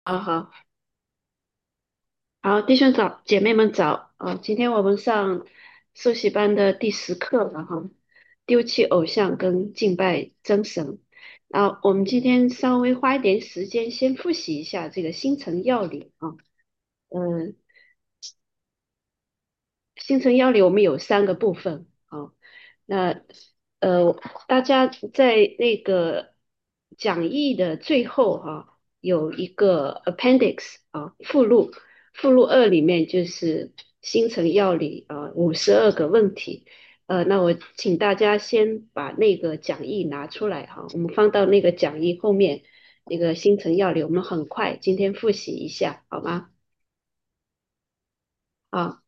好，好，弟兄早，姐妹们早。今天我们上受洗班的第10课了哈，丢弃偶像跟敬拜真神。然后我们今天稍微花一点时间，先复习一下这个星辰要理啊。嗯、星辰要理我们有3个部分啊。那呃，大家在那个讲义的最后哈、有一个 appendix 啊附录2里面就是星辰要理52个问题。那我请大家先把那个讲义拿出来哈，我们放到那个讲义后面那个星辰要理，我们很快今天复习一下好吗？啊。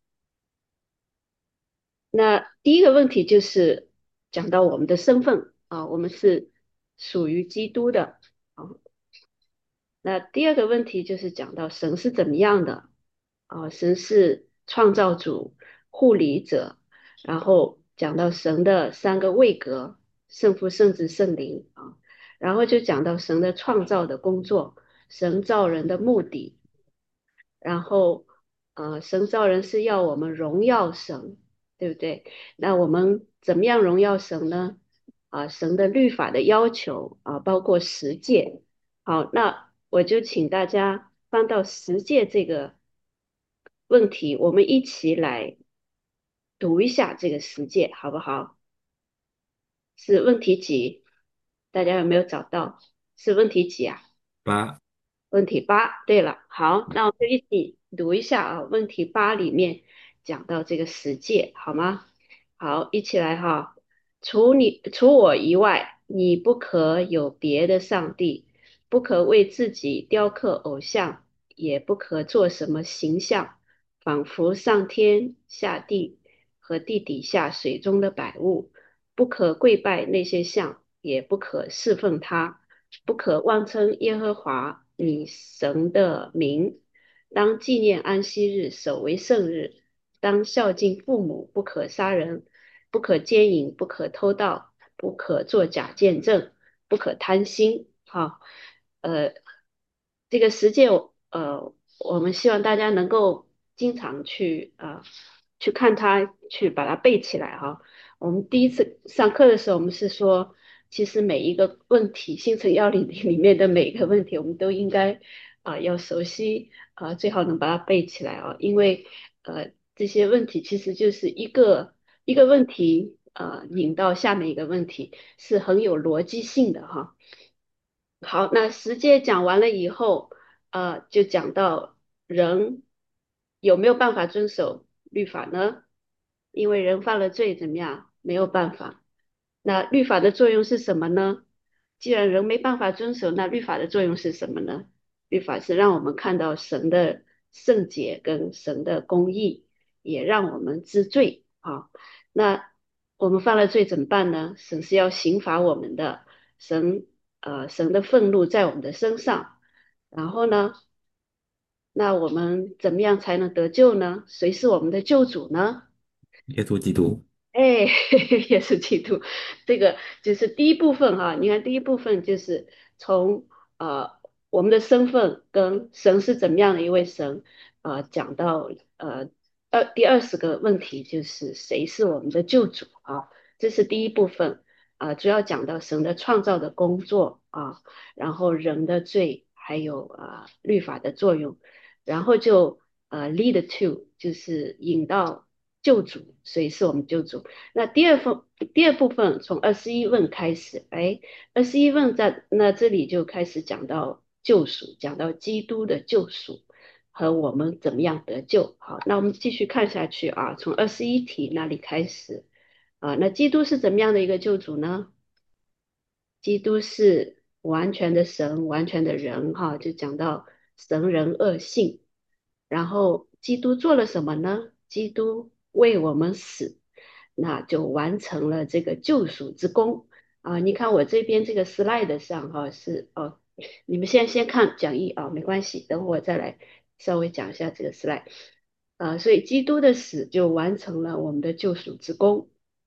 那第一个问题就是讲到我们的身份啊，我们是属于基督的啊。那第二个问题就是讲到神是怎么样的啊，神是创造主、护理者，然后讲到神的3个位格，圣父、圣子、圣灵啊，然后就讲到神的创造的工作，神造人的目的，然后神造人是要我们荣耀神，对不对？那我们怎么样荣耀神呢？神的律法的要求包括10诫。好，那我就请大家翻到10诫这个问题，我们一起来读一下这个10诫，好不好？是问题几？大家有没有找到？是问题几啊？ 八。 问题8，对了，好，那我们就一起读一下啊。问题8里面讲到这个10诫，好吗？好，一起来哈。除我以外，你不可有别的上帝，不可为自己雕刻偶像，也不可做什么形象，仿佛上天下地和地底下水中的百物，不可跪拜那些像，也不可侍奉他。不可妄称耶和华你神的名，当纪念安息日，守为圣日，当孝敬父母，不可杀人，不可奸淫，不可偷盗，不可作假见证，不可贪心。哈，呃，这个实践，我们希望大家能够经常去看它，去把它背起来哈。我们第一次上课的时候，我们是说，其实每一个问题，星辰要理里面的每一个问题，我们都应该要熟悉最好能把它背起来啊，因为这些问题其实就是一个问题引到下面一个问题，是很有逻辑性的哈。好，那十诫讲完了以后，就讲到人有没有办法遵守律法呢？因为人犯了罪，怎么样？没有办法。那律法的作用是什么呢？既然人没办法遵守，那律法的作用是什么呢？律法是让我们看到神的圣洁跟神的公义，也让我们知罪啊。那我们犯了罪怎么办呢？神是要刑罚我们的，神的愤怒在我们的身上。然后呢，那我们怎么样才能得救呢？谁是我们的救主呢？ 耶稣基督。 哎，也是基督，这个就是第一部分哈。你看，第一部分就是从我们的身份跟神是怎么样的一位神，讲到第20个问题就是谁是我们的救主啊？这是第一部分主要讲到神的创造的工作然后人的罪，还有律法的作用，然后就lead to 就是引到救主，谁是我们救主？那第二部分从21问开始，哎，21问在那这里就开始讲到救赎，讲到基督的救赎和我们怎么样得救。好，那我们继续看下去啊，从21题那里开始那基督是怎么样的一个救主呢？基督是完全的神，完全的人，哈，就讲到神人二性。然后基督做了什么呢？基督为我们死，那就完成了这个救赎之功你看我这边这个 slide 上哈是你们先看讲义没关系，等会我再来稍微讲一下这个 slide。所以基督的死就完成了我们的救赎之功。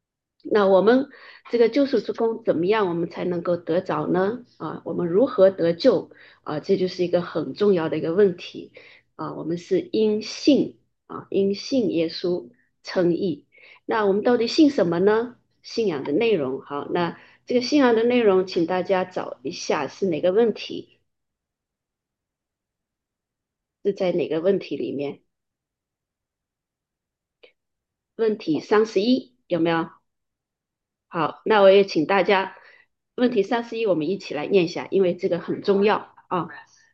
那我们这个救赎之功怎么样，我们才能够得着呢？我们如何得救？这就是一个很重要的一个问题。我们是因信因信耶稣称义。那我们到底信什么呢？信仰的内容，好，那这个信仰的内容，请大家找一下是哪个问题，是在哪个问题里面？问题31有没有？好，那我也请大家，问题31我们一起来念一下，因为这个很重要啊。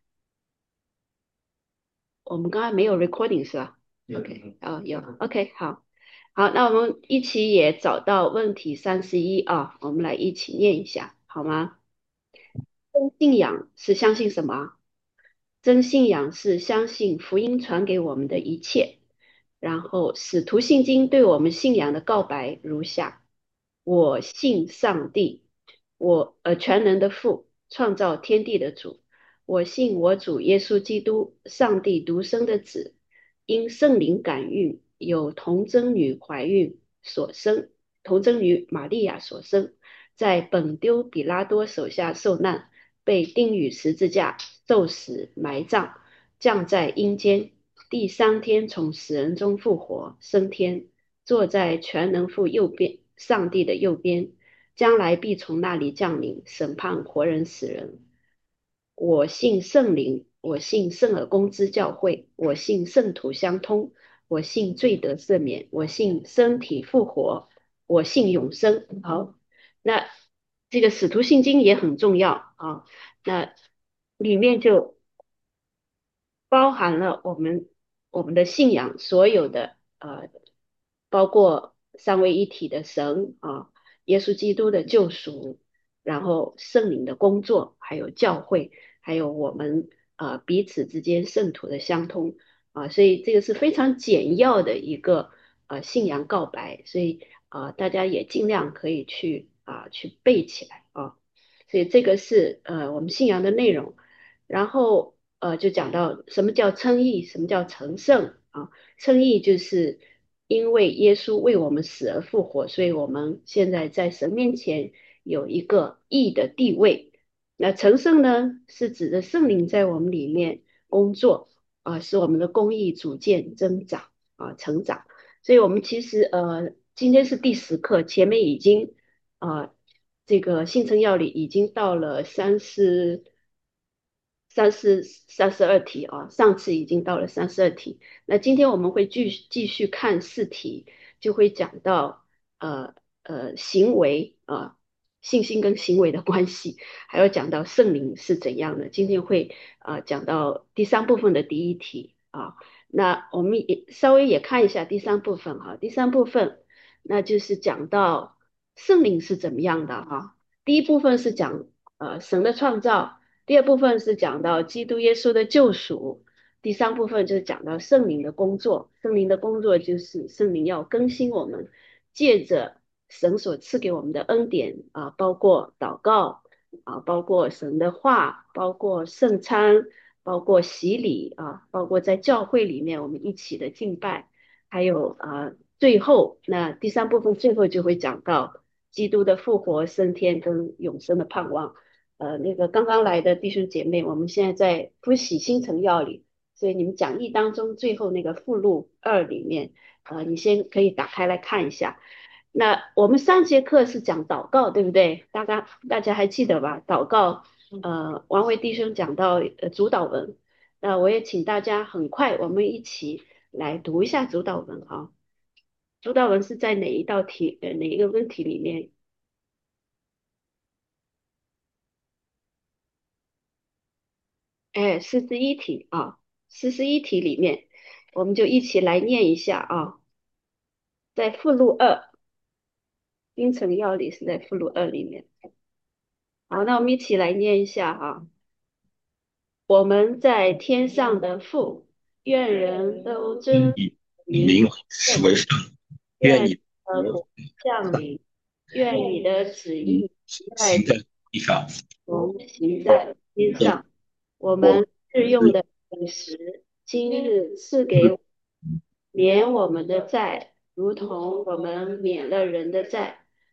我们刚才没有 recording 是吧？OK，有，OK，好，好，那我们一起也找到问题31啊，我们来一起念一下，好吗？真信仰是相信什么？真信仰是相信福音传给我们的一切。然后，使徒信经对我们信仰的告白如下：我信上帝，全能的父，创造天地的主。我信我主耶稣基督，上帝独生的子，因圣灵感孕，有童贞女怀孕所生，童贞女玛利亚所生，在本丢比拉多手下受难，被钉于十字架，受死，埋葬，降在阴间，第3天从死人中复活，升天，坐在全能父右边，上帝的右边，将来必从那里降临，审判活人死人。我信圣灵，我信圣而公之教会，我信圣徒相通，我信罪得赦免，我信身体复活，我信永生。好，那这个使徒信经也很重要啊，那里面就包含了我们的信仰所有的包括三位一体的神耶稣基督的救赎，然后圣灵的工作，还有教会，还有我们彼此之间圣徒的相通所以这个是非常简要的一个信仰告白，所以大家也尽量可以去背起来所以这个是我们信仰的内容。然后就讲到什么叫称义，什么叫成圣称义就是因为耶稣为我们死而复活，所以我们现在在神面前有一个义的地位。那成圣呢，是指的圣灵在我们里面工作使我们的公义逐渐增长成长。所以我们其实今天是第10课，前面已经这个信称要理已经到了32题上次已经到了32题，那今天我们会继续看4题，就会讲到呃行为信心跟行为的关系，还有讲到圣灵是怎样的。今天会讲到第三部分的第一题那我们也稍微也看一下第三部分第三部分那就是讲到圣灵是怎么样的第一部分是讲神的创造。第二部分是讲到基督耶稣的救赎，第三部分就是讲到圣灵的工作。圣灵的工作就是圣灵要更新我们，借着神所赐给我们的恩典包括祷告包括神的话，包括圣餐，包括洗礼包括在教会里面我们一起的敬拜，还有最后那第三部分最后就会讲到基督的复活、升天跟永生的盼望。那个刚刚来的弟兄姐妹，我们现在在复习新城要理，所以你们讲义当中最后那个附录2里面，你先可以打开来看一下。那我们3节课是讲祷告，对不对？大家还记得吧？祷告，王维弟兄讲到主导文，那我也请大家很快我们一起来读一下主导文主导文是在哪一道题哪一个问题里面？哎，41题41题里面，我们就一起来念一下在附录2，冰城要理是在附录2里面。好，那我们一起来念一下我们在天上的父，愿人都尊以你灵圣名， 为圣，愿愿你你的国降临，愿你的旨意在行在地上。 如行在天对， 上。我我们日用的饮食，今日赐给我们免我们的债，如同我们免了人的债。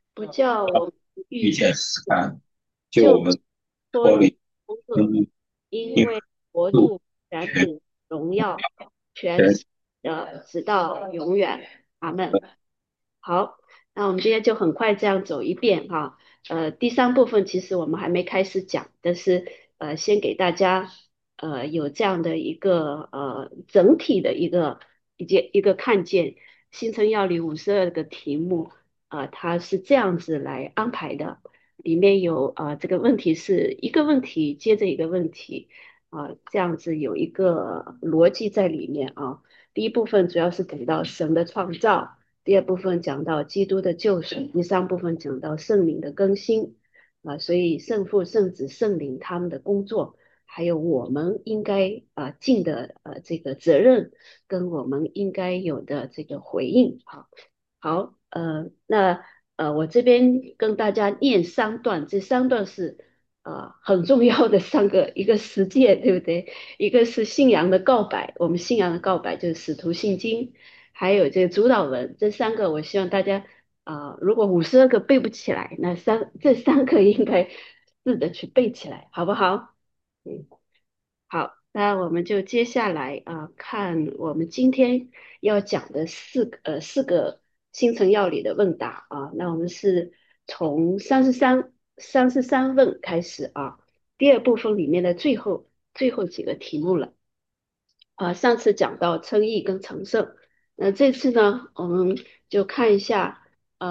不叫我们遇见遇见试探，就就我们脱离脱离凶恶， 嗯， 因为国度度、权全柄、荣耀，全全是直到永远。阿门。好，那我们今天就很快这样走一遍哈。第三部分其实我们还没开始讲，但是先给大家有这样的一个整体的一个看见。新生要理52个题目，它是这样子来安排的，里面有这个问题是一个问题接着一个问题，这样子有一个逻辑在里面啊。第一部分主要是讲到神的创造。第二部分讲到基督的救赎，第三部分讲到圣灵的更新所以圣父、圣子、圣灵他们的工作，还有我们应该尽的这个责任，跟我们应该有的这个回应好，那我这边跟大家念3段，这3段是很重要的3个，一个实践，对不对？一个是信仰的告白，我们信仰的告白就是使徒信经，还有这个主导文，这3个我希望大家如果52个背不起来，那这三个应该试着去背起来，好不好？嗯。好，那我们就接下来看我们今天要讲的四个星辰要理的问答那我们是从三十三问开始第二部分里面的最后几个题目了上次讲到称义跟成圣，那这次呢，我们就看一下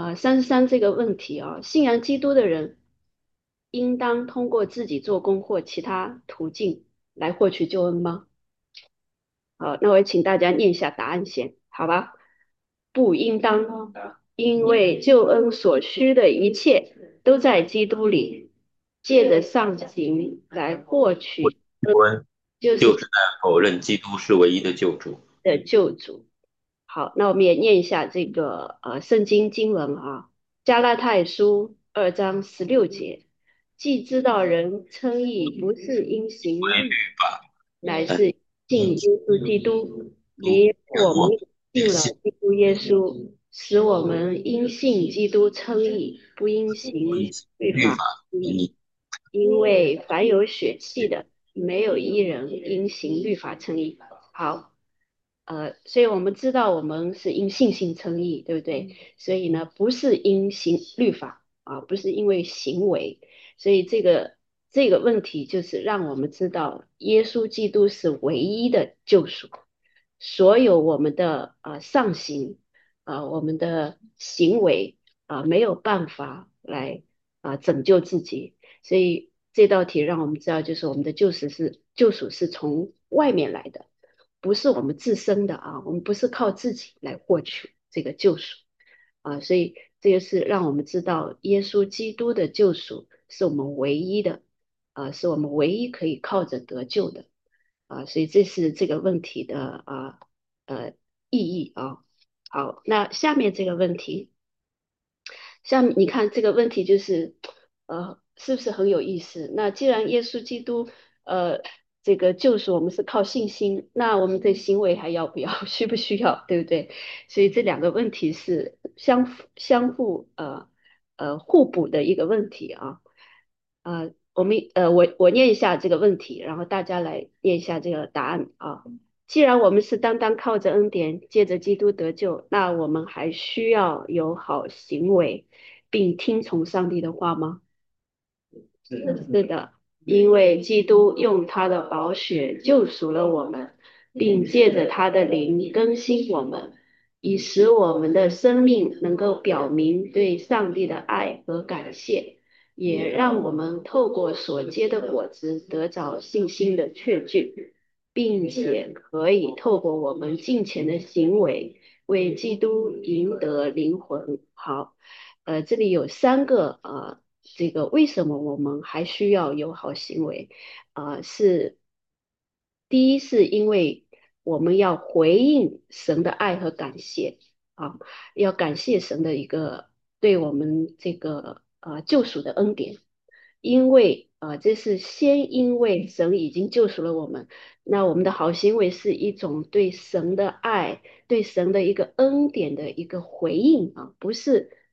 33这个问题信仰基督的人应当通过自己做工或其他途径来获取救恩吗？好，那我也请大家念一下答案先，好吧？不应当，因为救恩所需的一切都在基督里，借着上行来获取， 温， 就是就是在否认基督是唯一的救主。 的救主。好，那我们也念一下这个圣经经文加拉太书2章16节，既知道人称义不是因行律，乃但是信耶稣基督，连我们也信了基督耶稣，使我们因信基督称义，不因行律法律法称义。 你因为凡有血气的，没有一人因行律法称义。好，所以我们知道我们是因信心称义，对不对？所以呢，不是因行律法不是因为行为，所以这个问题就是让我们知道，耶稣基督是唯一的救赎，所有我们的上行我们的行为没有办法来拯救自己，所以这道题让我们知道，就是我们的救赎是从外面来的。不是我们自身的我们不是靠自己来获取这个救赎所以这个是让我们知道耶稣基督的救赎是我们唯一的是我们唯一可以靠着得救的所以这是这个问题的意义好，那下面这个问题。像你看这个问题就是，是不是很有意思？那既然耶稣基督，这个救赎我们是靠信心，那我们的行为还要不要，需不需要，对不对？所以这两个问题是相互互补的一个问题我念一下这个问题，然后大家来念一下这个答案既然我们是单单靠着恩典，借着基督得救，那我们还需要有好行为，并听从上帝的话吗？是的，因为基督用他的宝血救赎了我们，并借着他的灵更新我们，以使我们的生命能够表明对上帝的爱和感谢，也让我们透过所结的果子得着信心的确据，并且可以透过我们敬虔的行为为基督赢得灵魂。好，这里有3个这个为什么我们还需要有好行为是第一是因为我们要回应神的爱和感谢要感谢神的一个对我们这个救赎的恩典，因为这是先因为神已经救赎了我们，那我们的好行为是一种对神的爱、对神的一个恩典的一个回应不是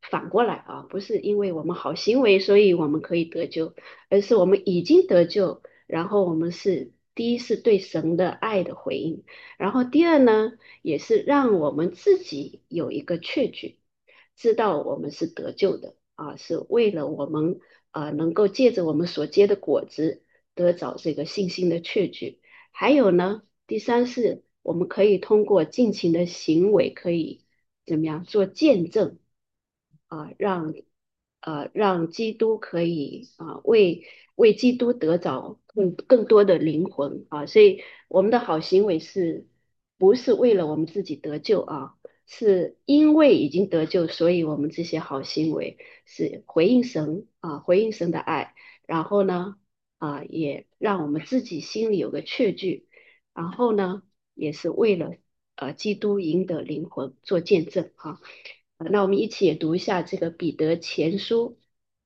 反过来啊，不是因为我们好行为，所以我们可以得救，而是我们已经得救，然后我们是第一是对神的爱的回应，然后第二呢，也是让我们自己有一个确据，知道我们是得救的啊，是为了我们能够借着我们所结的果子得着这个信心的确据。还有呢，第三是我们可以通过尽情的行为，可以怎么样做见证啊，让基督可以为基督得着更多的灵魂啊，所以我们的好行为不是为了我们自己得救啊？是因为已经得救，所以我们这些好行为是回应神啊，回应神的爱，然后呢也让我们自己心里有个确据，然后呢也是为了基督赢得灵魂做见证哈。那我们一起也读一下这个彼得前书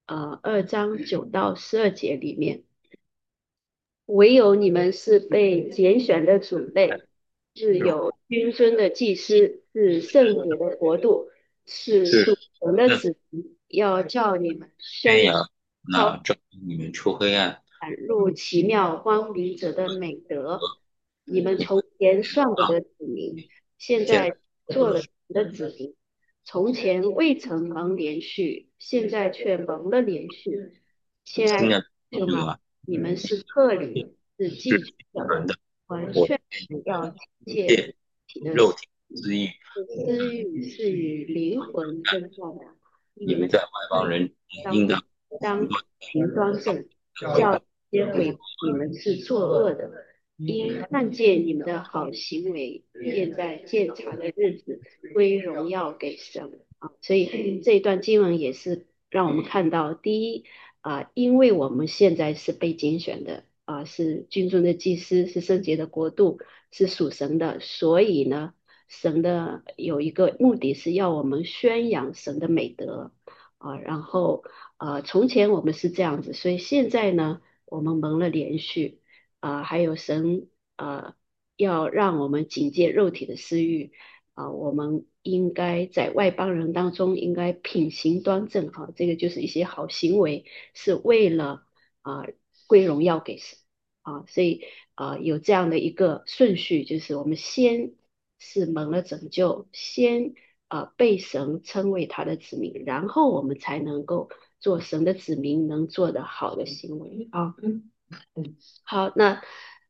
2章9到12节里面。唯有你们是被拣选的主类，是有君尊的祭司，是圣洁的国度，是是属神的那子民，要叫你们宣宣扬那超照你们出黑暗， 展入奇妙光明者的美德。你们从前算不得子民，现现在在做了神的子民；从前未曾蒙连续，现在却蒙了连续。亲爱的新的弟兄啊， 对吧？ 你们是客旅，是寄居的， 人的完我全要借借自己的肉体之意， 私欲是与灵魂争战的。你们你们在外邦人应当当行端正，叫些毁你们是作恶的，因看见你们的好行为，便在鉴察的日子归荣耀给神啊。所以这一段经文也是让我们看到，第一因为我们现在是被拣选的是君尊的祭司，是圣洁的国度，是属神的，所以呢，神的有一个目的是要我们宣扬神的美德然后从前我们是这样子，所以现在呢，我们蒙了连续还有神要让我们警戒肉体的私欲我们应该在外邦人当中应该品行端正这个就是一些好行为，是为了啊、归荣耀给神所以有这样的一个顺序，就是我们先是蒙了拯救，先被神称为他的子民，然后我们才能够做神的子民能做的好的行为好，那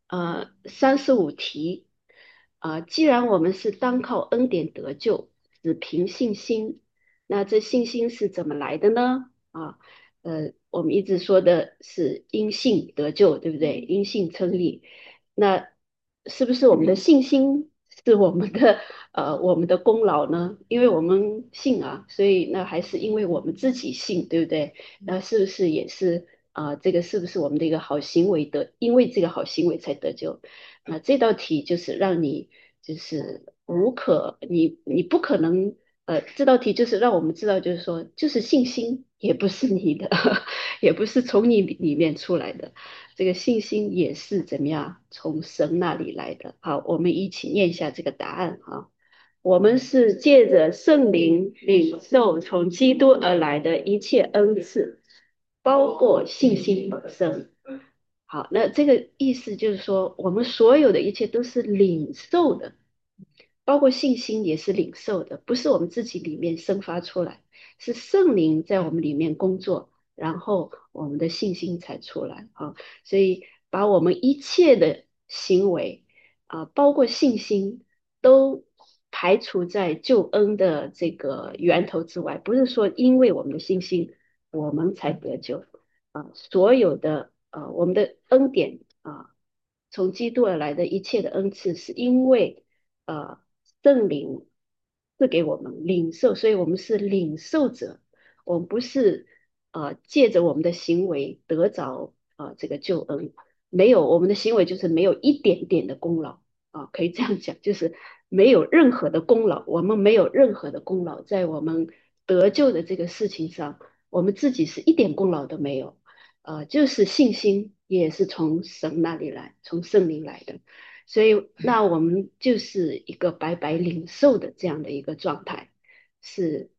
35题既然我们是单靠恩典得救，只凭信心，那这信心是怎么来的呢？我们一直说的是因信得救，对不对？因信称义，那是不是我们的信心是我们的功劳呢？因为我们信所以那还是因为我们自己信，对不对？那是不是也是这个是不是我们的一个好行为的？因为这个好行为才得救？那这道题就是让你就是你不可能这道题就是让我们知道，就是说，就是信心也不是你的，也不是从你里面出来的，这个信心也是怎么样从神那里来的。好，我们一起念一下这个答案我们是借着圣灵领受从基督而来的一切恩赐，包括信心本身。好，那这个意思就是说，我们所有的一切都是领受的，包括信心也是领受的，不是我们自己里面生发出来，是圣灵在我们里面工作，然后我们的信心才出来所以把我们一切的行为包括信心，都排除在救恩的这个源头之外，不是说因为我们的信心，我们才得救所有的我们的恩典从基督而来的一切的恩赐，是因为圣灵赐给我们领受，所以我们是领受者，我们不是借着我们的行为得着这个救恩，没有我们的行为就是没有一点点的功劳可以这样讲，就是没有任何的功劳，我们没有任何的功劳在我们得救的这个事情上，我们自己是一点功劳都没有。就是信心也是从神那里来，从圣灵来的，所以那我们就是一个白白领受的这样的一个状态，是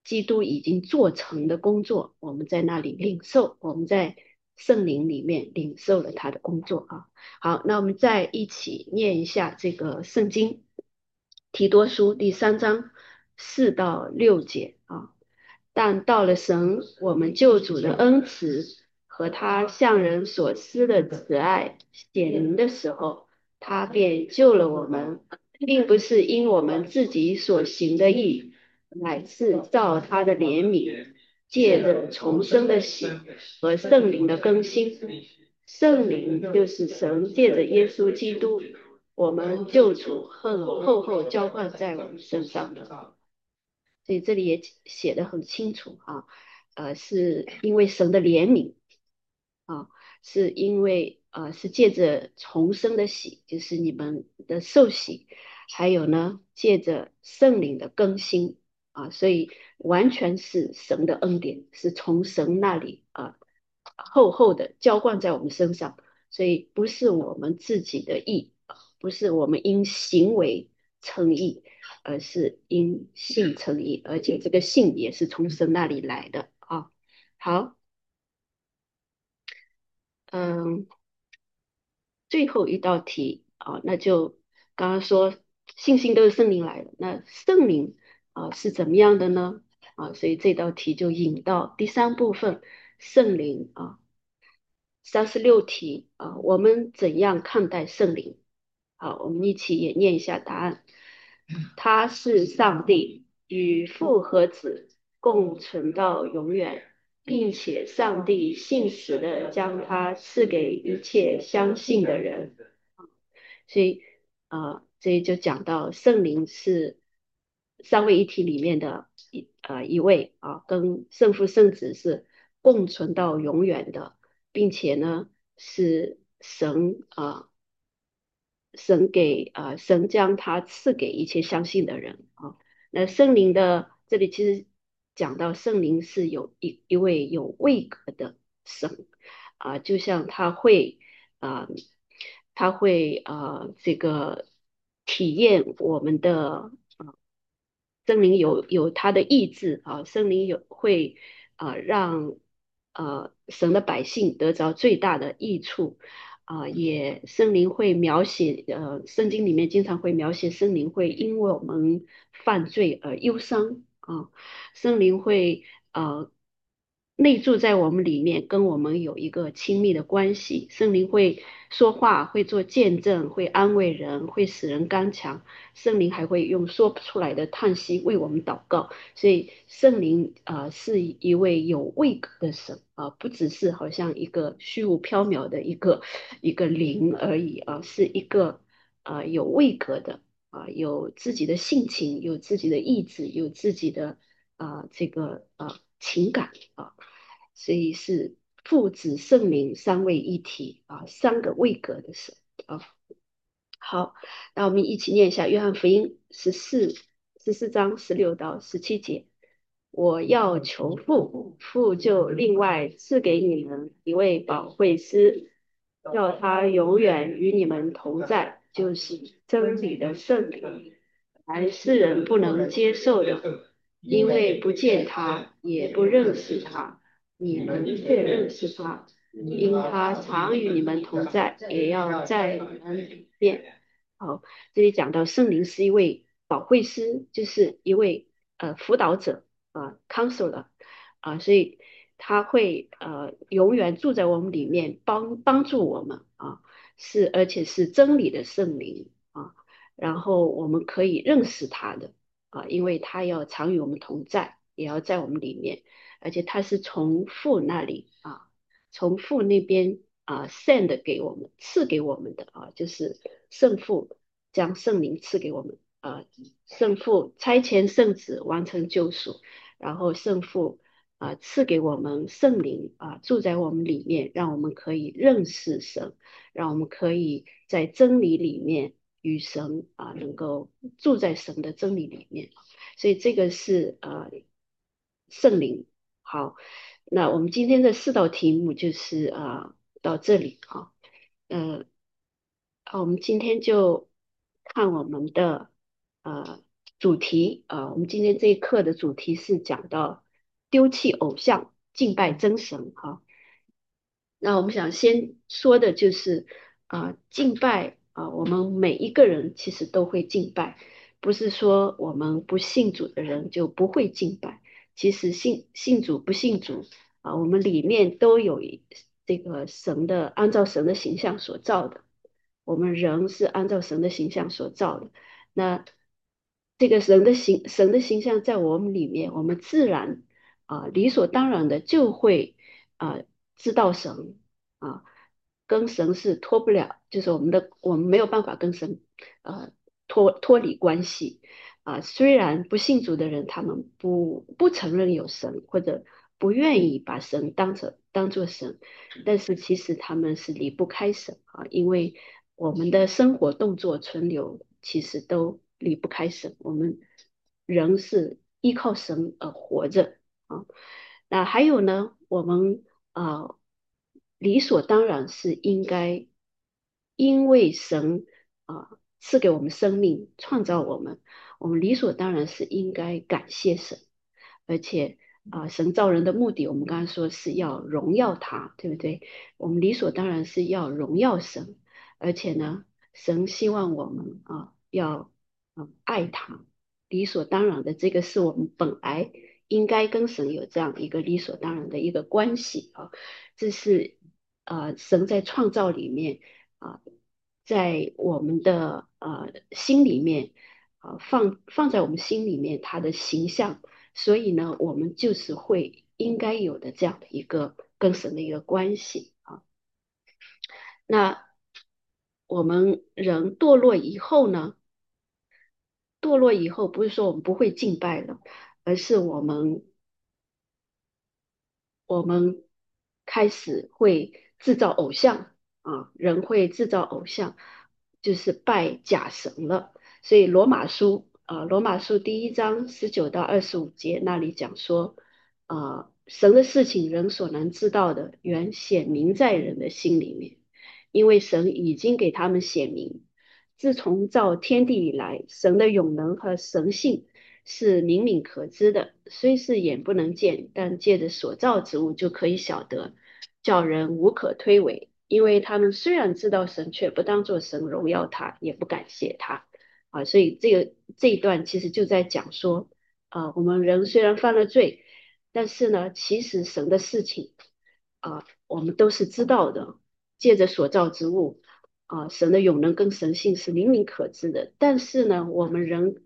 基督已经做成的工作，我们在那里领受，我们在圣灵里面领受了他的工作啊。好，那我们再一起念一下这个圣经，提多书第3章4到6节啊。但到了神我们救主的恩慈和他向人所施的慈爱显明的时候，他便救了我们，并不是因我们自己所行的义，乃是照他的怜悯，借着重生的喜和圣灵的更新。圣灵就是神借着耶稣基督，我们救主厚浇灌在我们身上的。所以这里也写的很清楚啊，是因为神的怜悯啊，是因为是借着重生的喜，就是你们的受洗，还有呢借着圣灵的更新啊，所以完全是神的恩典，是从神那里厚厚的浇灌在我们身上，所以不是我们自己的义，不是我们因行为称义，而是因信称义，而且这个信也是从神那里来的啊。好，嗯，最后一道题啊，那就刚刚说信心都是圣灵来的，那圣灵是怎么样的呢？啊，所以这道题就引到第3部分，圣灵啊。36题啊，我们怎样看待圣灵？好，我们一起也念一下答案。他是上帝，与父和子共存到永远，并且上帝信实的将他赐给一切相信的人。所以这就讲到圣灵是三位一体里面的一位啊，跟圣父圣子是共存到永远的，并且呢是神将他赐给一切相信的人啊。那圣灵的这里其实讲到圣灵是有一位有位格的神就像啊、这个体验我们的圣灵有他的意志啊，圣灵会让神的百姓得着最大的益处也圣灵会描写圣经里面经常会描写圣灵会因为我们犯罪而忧伤圣灵会内住在我们里面，跟我们有一个亲密的关系。圣灵会说话，会做见证，会安慰人，会使人刚强。圣灵还会用说不出来的叹息为我们祷告。所以圣灵是一位有位格的神不只是好像一个虚无缥缈的一个灵而已是一个有位格的有自己的性情，有自己的意志，有自己的这个情感所以是父子圣灵三位一体3个位格的神啊。好，那我们一起念一下《约翰福音》14章16到17节。我要求父，父就另外赐给你们一位保惠师，叫他永远与你们同在，就是真理的圣灵。凡世人不能接受的，因为不见他，也不认识他。你们却认识他，因他常与你们同在，也要在你们里面。好，这里讲到圣灵是一位保惠师，就是一位辅导者counselor 所以他会永远住在我们里面，帮助我们而且是真理的圣灵然后我们可以认识他的因为他要常与我们同在，也要在我们里面，而且他是从父那里从父那边send 给我们，赐给我们的就是圣父将圣灵赐给我们圣父差遣圣子完成救赎，然后圣父赐给我们圣灵住在我们里面，让我们可以认识神，让我们可以在真理里面与神能够住在神的真理里面，所以这个是圣灵。好，那我们今天的4道题目就是到这里我们今天就看我们的主题我们今天这一课的主题是讲到丢弃偶像，敬拜真神哈。那我们想先说的就是敬拜我们每一个人其实都会敬拜，不是说我们不信主的人就不会敬拜。其实信主不信主我们里面都有这个神的，按照神的形象所造的。我们人是按照神的形象所造的。那这个神的形象在我们里面，我们自然理所当然的就会知道神啊，跟神是脱不了，就是我们没有办法跟神呃脱离关系虽然不信主的人，他们不承认有神，或者不愿意把神当作神，但是其实他们是离不开神因为我们的生活、动作、存留其实都离不开神，我们人是依靠神而活着啊。那还有呢，我们理所当然是应该，因为神赐给我们生命，创造我们，我们理所当然是应该感谢神，而且神造人的目的，我们刚才说是要荣耀他，对不对？我们理所当然是要荣耀神，而且呢，神希望我们要爱他，理所当然的，这个是我们本来应该跟神有这样一个理所当然的一个关系这是神在创造里面在我们的心里面放在我们心里面他的形象，所以呢，我们就是会应该有的这样的一个跟神的一个关系那我们人堕落以后不是说我们不会敬拜了，而是我们开始会制造偶像人会制造偶像，就是拜假神了。所以罗马书第1章19到25节那里讲说，神的事情人所能知道的，原显明在人的心里面，因为神已经给他们显明。自从造天地以来，神的永能和神性是明明可知的，虽是眼不能见，但借着所造之物就可以晓得，叫人无可推诿。因为他们虽然知道神，却不当作神荣耀他，也不感谢他所以这一段其实就在讲说我们人虽然犯了罪，但是呢，其实神的事情我们都是知道的，借着所造之物神的永能跟神性是明明可知的，但是呢，我们人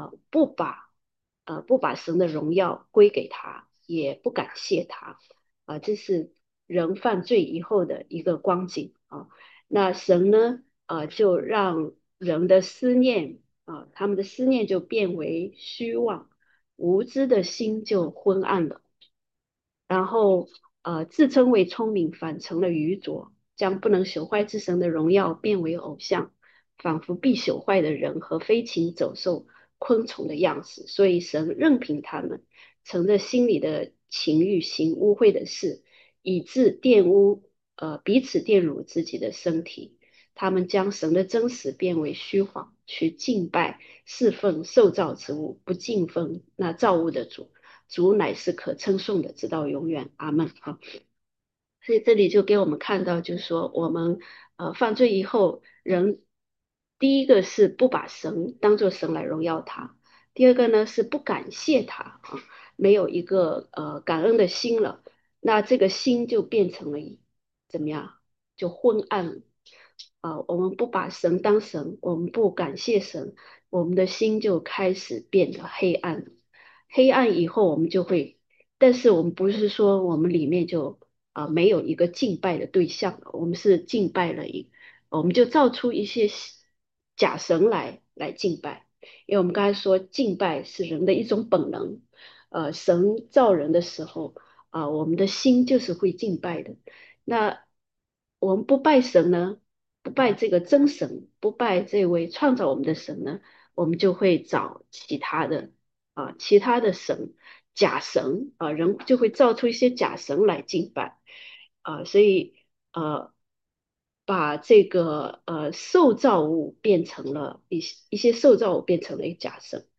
不把神的荣耀归给他，也不感谢他这是人犯罪以后的一个光景那神呢就让人的思念他们的思念就变为虚妄，无知的心就昏暗了。然后自称为聪明，反成了愚拙，将不能朽坏之神的荣耀变为偶像，仿佛必朽坏的人和飞禽走兽、昆虫的样式。所以神任凭他们乘着心里的情欲行污秽的事，以致彼此玷辱自己的身体。他们将神的真实变为虚谎，去敬拜侍奉受造之物，不敬奉那造物的主。主乃是可称颂的，直到永远。阿门。好，所以这里就给我们看到，就是说我们犯罪以后，人第一个是不把神当作神来荣耀他，第二个呢是不感谢他没有一个感恩的心了，那这个心就变成了怎么样？就昏暗我们不把神当神，我们不感谢神，我们的心就开始变得黑暗。黑暗以后，我们就会，但是我们不是说我们里面就没有一个敬拜的对象了，我们是敬拜了我们就造出一些假神来敬拜，因为我们刚才说敬拜是人的一种本能，神造人的时候我们的心就是会敬拜的。那我们不拜神呢，不拜这个真神，不拜这位创造我们的神呢，我们就会找其他的神，假神人就会造出一些假神来敬拜所以把这个受造物变成了一些受造物变成了一个假神。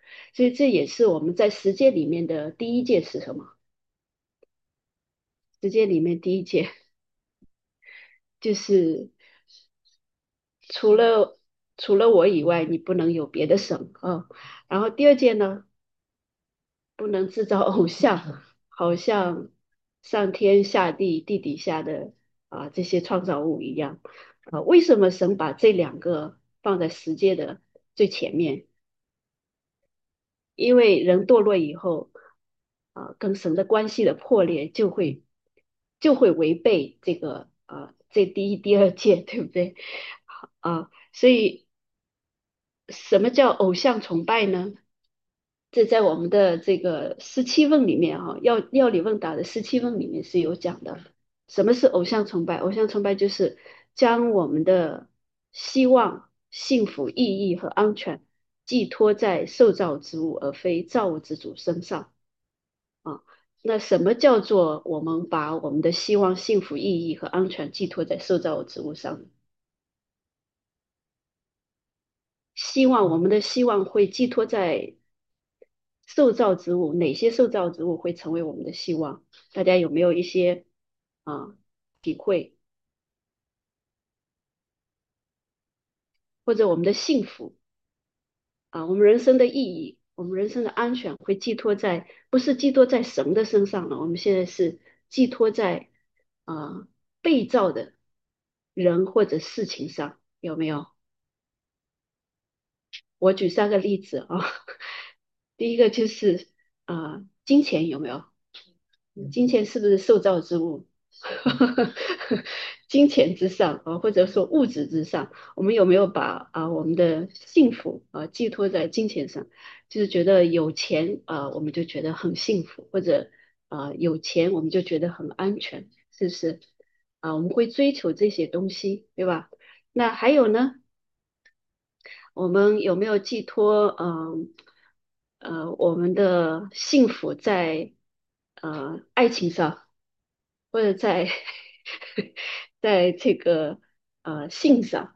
所以这也是我们在十诫里面的第一诫是什么？十诫里面第一诫就是除了我以外，你不能有别的神啊。然后第二件呢，不能制造偶像，好像上天下地地底下的这些创造物一样。为什么神把这两个放在十诫的最前面？因为人堕落以后，跟神的关系的破裂就会违背这个这第一、第二诫，对不对？所以什么叫偶像崇拜呢？这在我们的这个十七问里面药理问答的十七问里面是有讲的。什么是偶像崇拜？偶像崇拜就是将我们的希望、幸福、意义和安全寄托在受造之物，而非造物之主身上啊。那什么叫做我们把我们的希望、幸福、意义和安全寄托在受造之物上呢？我们的希望会寄托在受造之物，哪些受造之物会成为我们的希望？大家有没有一些啊体会？或者我们的幸福我们人生的意义，我们人生的安全会寄托在，不是寄托在神的身上了，我们现在是寄托在啊被造的人或者事情上，有没有？我举三个例子啊，第一个就是金钱有没有？金钱是不是受造之物？金钱之上或者说物质之上，我们有没有把我们的幸福寄托在金钱上？就是觉得有钱我们就觉得很幸福，或者有钱我们就觉得很安全，是不是？我们会追求这些东西，对吧？那还有呢？我们有没有寄托我们的幸福在爱情上，或者在在这个性上？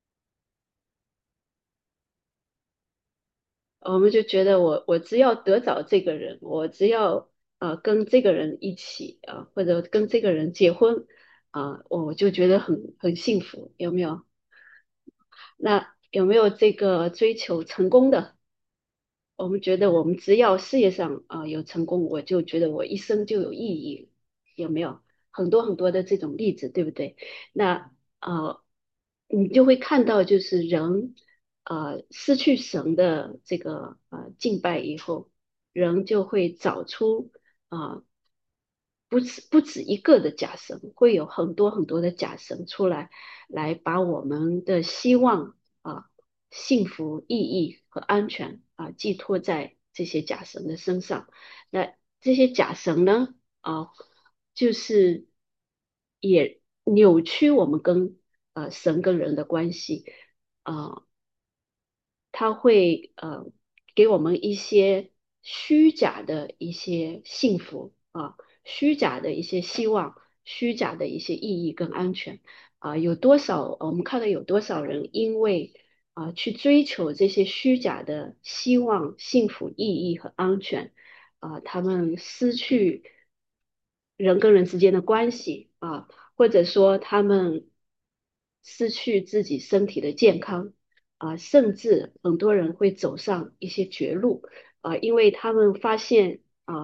我们就觉得我只要得找这个人，我只要跟这个人一起或者跟这个人结婚我就觉得很幸福，有没有？那有没有这个追求成功的？我们觉得我们只要事业上有成功，我就觉得我一生就有意义，有没有？很多很多的这种例子，对不对？那你就会看到，就是人失去神的这个敬拜以后，人就会找出啊、不止一个的假神，会有很多很多的假神出来，来把我们的希望幸福、意义和安全寄托在这些假神的身上。那这些假神呢就是也扭曲我们跟神跟人的关系啊。它会给我们一些虚假的一些幸福虚假的一些希望，虚假的一些意义跟安全有多少我们看到有多少人因为去追求这些虚假的希望、幸福、意义和安全他们失去人跟人之间的关系或者说他们失去自己身体的健康甚至很多人会走上一些绝路因为他们发现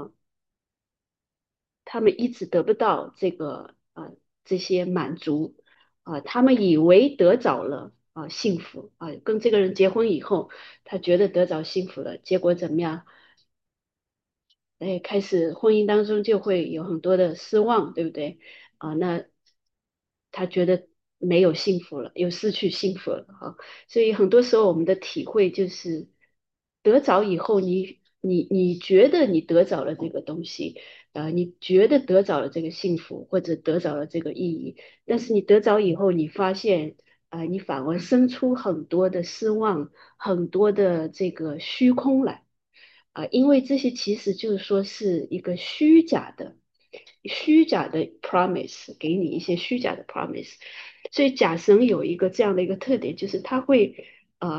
他们一直得不到这些满足他们以为得着了幸福跟这个人结婚以后，他觉得得着幸福了，结果怎么样？哎，开始婚姻当中就会有很多的失望，对不对？那他觉得没有幸福了，又失去幸福了所以很多时候我们的体会就是得着以后你觉得你得着了这个东西，你觉得得着了这个幸福，或者得着了这个意义，但是你得着以后，你发现你反而生出很多的失望，很多的这个虚空来。因为这些其实就是说是一个虚假的 promise，给你一些虚假的 promise。所以假神有一个这样的一个特点，就是他会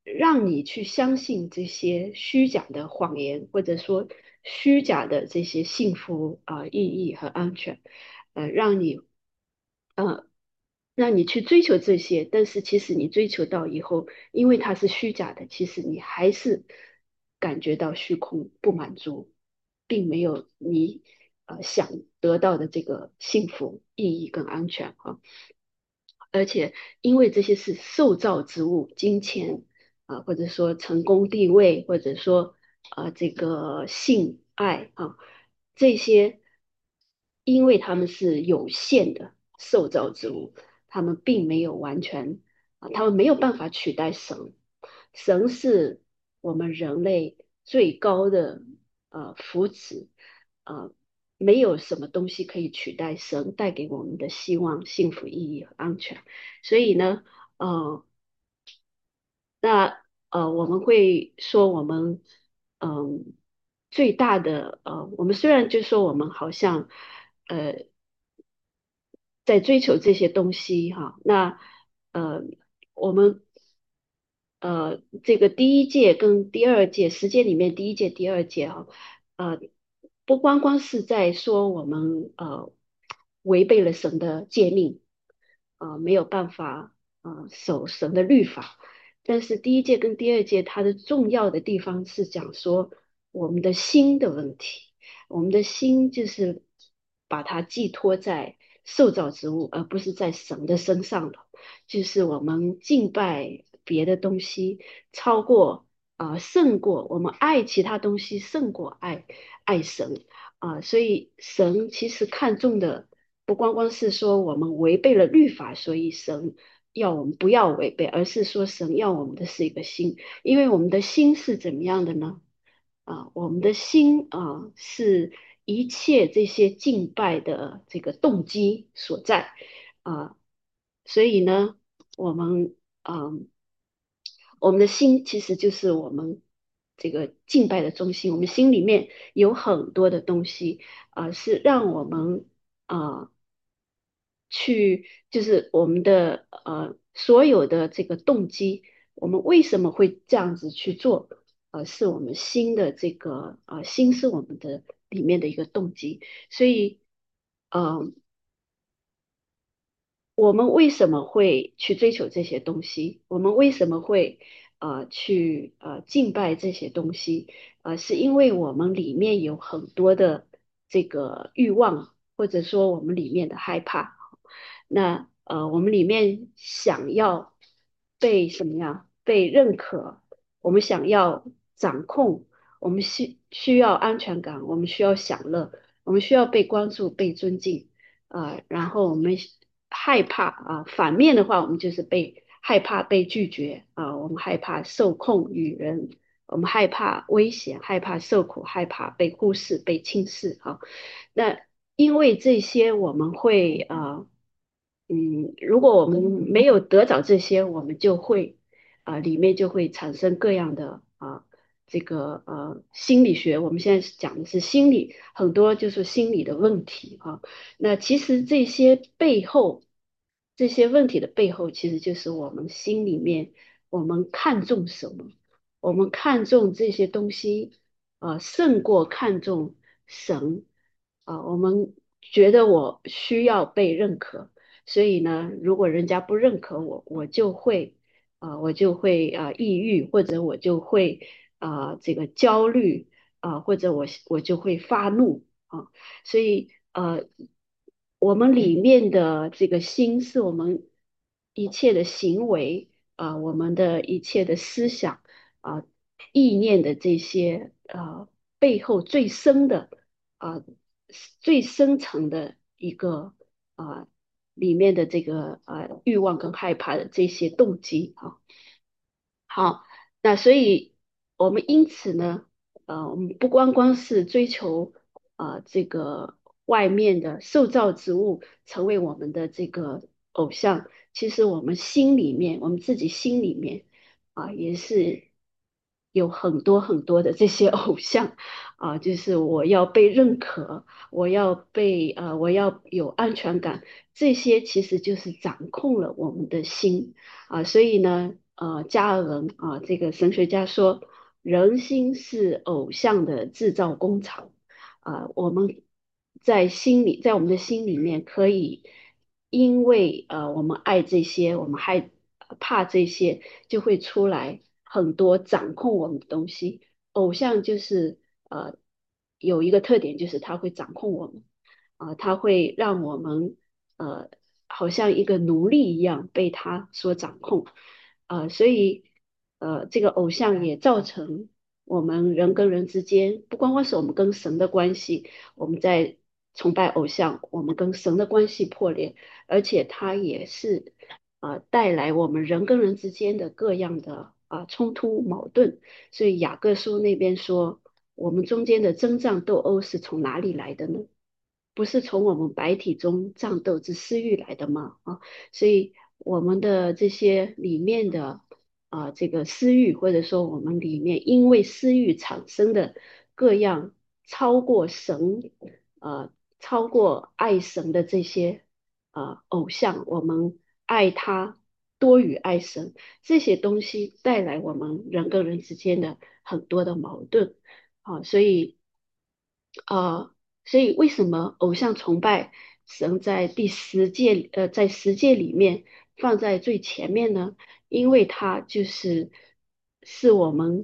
让你去相信这些虚假的谎言，或者说虚假的这些幸福意义和安全，让你呃让你去追求这些，但是其实你追求到以后，因为它是虚假的，其实你还是感觉到虚空不满足，并没有你想得到的这个幸福、意义跟安全啊。而且因为这些是受造之物，金钱或者说成功地位，或者说这个性爱这些，因为他们是有限的受造之物，他们并没有完全他们没有办法取代神。神是我们人类最高的福祉，呃，没有什么东西可以取代神带给我们的希望、幸福、意义和安全。所以呢，呃，那我们会说我们最大的我们虽然就说我们好像呃在追求这些东西哈，那呃我们这个第一届跟第二届时间里面，第一届、第二届哈，呃，不光光是在说我们违背了神的诫命，没有办法守神的律法，但是第一届跟第二届它的重要的地方是讲说我们的心的问题，我们的心就是把它寄托在受造之物，而不是在神的身上的。就是我们敬拜别的东西，超过胜过我们爱其他东西，胜过爱神所以神其实看重的不光光是说我们违背了律法，所以神要我们不要违背，而是说神要我们的是一个心，因为我们的心是怎么样的呢？我们的心是一切这些敬拜的这个动机所在啊、所以呢，我们我们的心其实就是我们这个敬拜的中心，我们心里面有很多的东西是让我们啊。去就是我们的所有的这个动机，我们为什么会这样子去做？是我们心的这个心是我们的里面的一个动机，所以呃我们为什么会去追求这些东西？我们为什么会去敬拜这些东西？是因为我们里面有很多的这个欲望，或者说我们里面的害怕。那我们里面想要被什么样？被认可，我们想要掌控，我们需要安全感，我们需要享乐，我们需要被关注、被尊敬。然后我们害怕反面的话，我们就是被害怕被拒绝我们害怕受控于人，我们害怕危险，害怕受苦，害怕被忽视、被轻视那因为这些，我们会如果我们没有得着这些，我们就会里面就会产生各样的这个心理学，我们现在是讲的是心理，很多就是心理的问题那其实这些背后，这些问题的背后，其实就是我们心里面我们看重什么，我们看重这些东西胜过看重神我们觉得我需要被认可。所以呢，如果人家不认可我，我就会抑郁，或者我就会这个焦虑或者我就会发怒所以我们里面的这个心是我们一切的行为我们的一切的思想啊、意念的这些背后最深的啊、最深层的一个里面的这个欲望跟害怕的这些动机好，那所以我们因此呢，我们不光光是追求这个外面的受造之物成为我们的这个偶像，其实我们心里面，我们自己心里面也是有很多很多的这些偶像就是我要被认可，我要有安全感，这些其实就是掌控了我们的心所以呢。 加尔文这个神学家说，人心是偶像的制造工厂。我们在我们的心里面可以，因为我们爱这些，我们怕这些，就会出来很多掌控我们的东西。偶像就是有一个特点，就是它会掌控我们。它会让我们呃好像一个奴隶一样被他所掌控。所以这个偶像也造成我们人跟人之间，不光光是我们跟神的关系，我们在崇拜偶像，我们跟神的关系破裂，而且它也是带来我们人跟人之间的各样的冲突矛盾。所以雅各书那边说，我们中间的争战斗殴是从哪里来的呢？不是从我们白体中战斗之私欲来的吗？所以我们的这些里面的这个私欲，或者说我们里面因为私欲产生的各样超过神超过爱神的这些偶像，我们爱他多于爱神，这些东西带来我们人跟人之间的很多的矛盾。所以呃，所以为什么偶像崇拜神在在十诫里面放在最前面呢？因为它是我们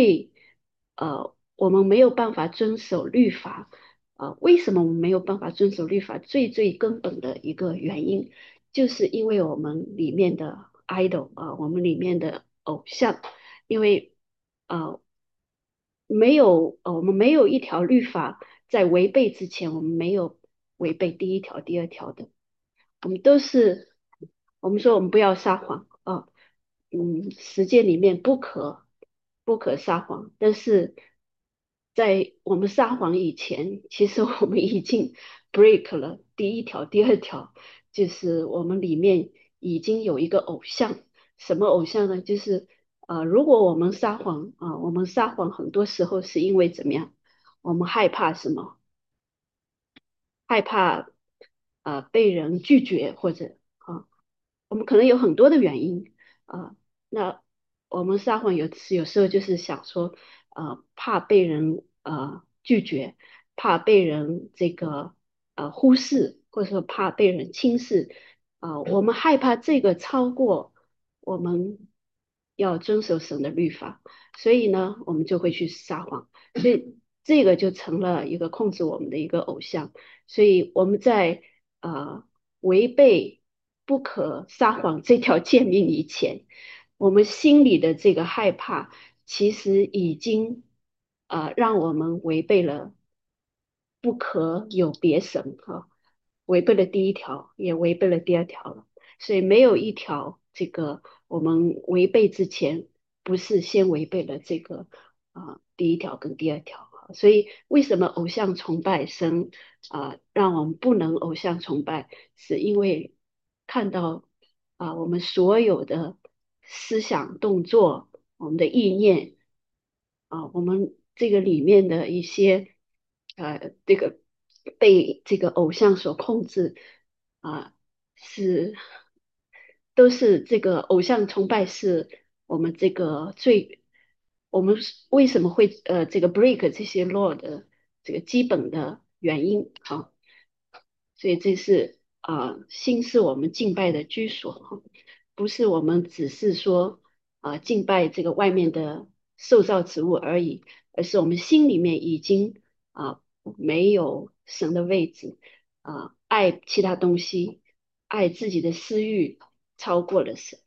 我们没有办法遵守律法。为什么我们没有办法遵守律法？最根本的一个原因，就是因为我们里面的 idol 我们里面的偶像。因为呃我们没有一条律法在违背之前，我们没有违背第一条、第二条的。我们都是，我们说我们不要撒谎实践里面不可撒谎，但是在我们撒谎以前，其实我们已经 break 了第一条、第二条，就是我们里面已经有一个偶像。什么偶像呢？就是如果我们撒谎我们撒谎很多时候是因为怎么样？我们害怕什么？害怕被人拒绝，或者我们可能有很多的原因那我们撒谎有时候就是想说怕被人拒绝，怕被人这个忽视，或者说怕被人轻视我们害怕这个超过我们要遵守神的律法，所以呢，我们就会去撒谎。所以这个就成了一个控制我们的一个偶像。所以我们在违背不可撒谎这条诫命以前，我们心里的这个害怕，其实已经让我们违背了不可有别神违背了第一条，也违背了第二条了。所以没有一条这个我们违背之前，不是先违背了这个第一条跟第二条。所以为什么偶像崇拜神让我们不能偶像崇拜，是因为看到我们所有的思想动作，我们的意念我们这个里面的一些这个被这个偶像所控制是都是这个偶像崇拜是我们这个我们为什么会这个 break 这些 law 的这个基本的原因所以这是心是我们敬拜的居所不是我们只是说敬拜这个外面的受造之物而已，而是我们心里面已经没有神的位置爱其他东西，爱自己的私欲超过了神。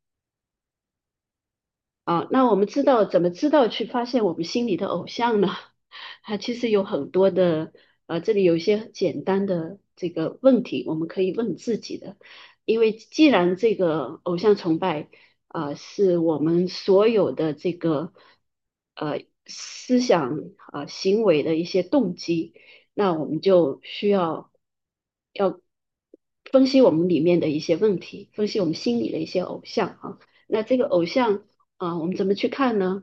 那我们怎么知道去发现我们心里的偶像呢？其实有很多的，这里有一些简单的这个问题，我们可以问自己的。因为既然这个偶像崇拜，是我们所有的这个思想行为的一些动机，那我们就需要分析我们里面的一些问题，分析我们心里的一些偶像那这个偶像我们怎么去看呢？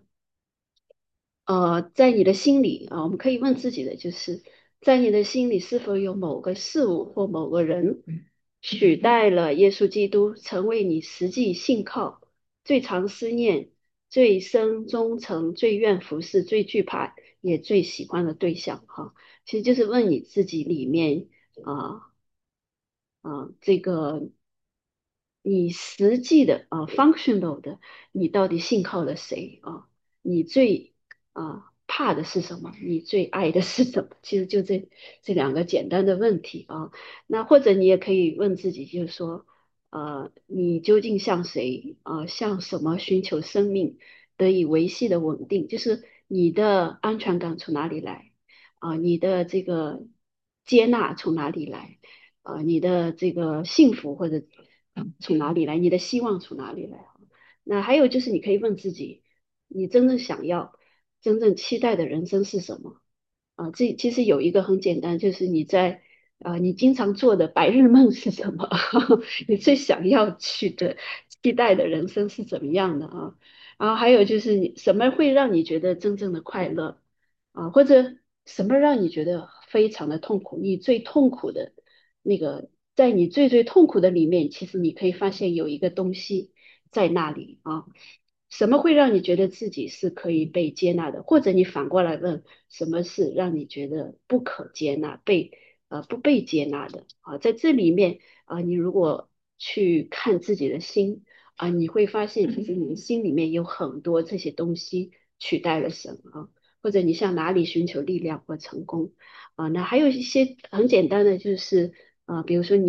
在你的心里我们可以问自己的，就是在你的心里是否有某个事物或某个人取代了耶稣基督，成为你实际信靠最常思念、最深忠诚、最愿服侍、最惧怕也最喜欢的对象哈。其实就是问你自己里面啊这个你实际的functional 的，你到底信靠了谁啊？你最怕的是什么？你最爱的是什么？其实就这两个简单的问题啊。那或者你也可以问自己，就是说，你究竟向谁向什么寻求生命得以维系的稳定？就是你的安全感从哪里来？你的这个接纳从哪里来？你的这个幸福或者从哪里来？你的希望从哪里来？那还有就是，你可以问自己，你真正想要、真正期待的人生是什么？这其实有一个很简单，就是你经常做的白日梦是什么？你最想要去的、期待的人生是怎么样的啊？然后还有就是你什么会让你觉得真正的快乐或者什么让你觉得非常的痛苦？你最痛苦的那个，在你最痛苦的里面，其实你可以发现有一个东西在那里啊。什么会让你觉得自己是可以被接纳的？或者你反过来问，什么是让你觉得不可接纳、不被接纳的？在这里面你如果去看自己的心你会发现其实你的心里面有很多这些东西取代了神或者你向哪里寻求力量或成功那还有一些很简单的就是比如说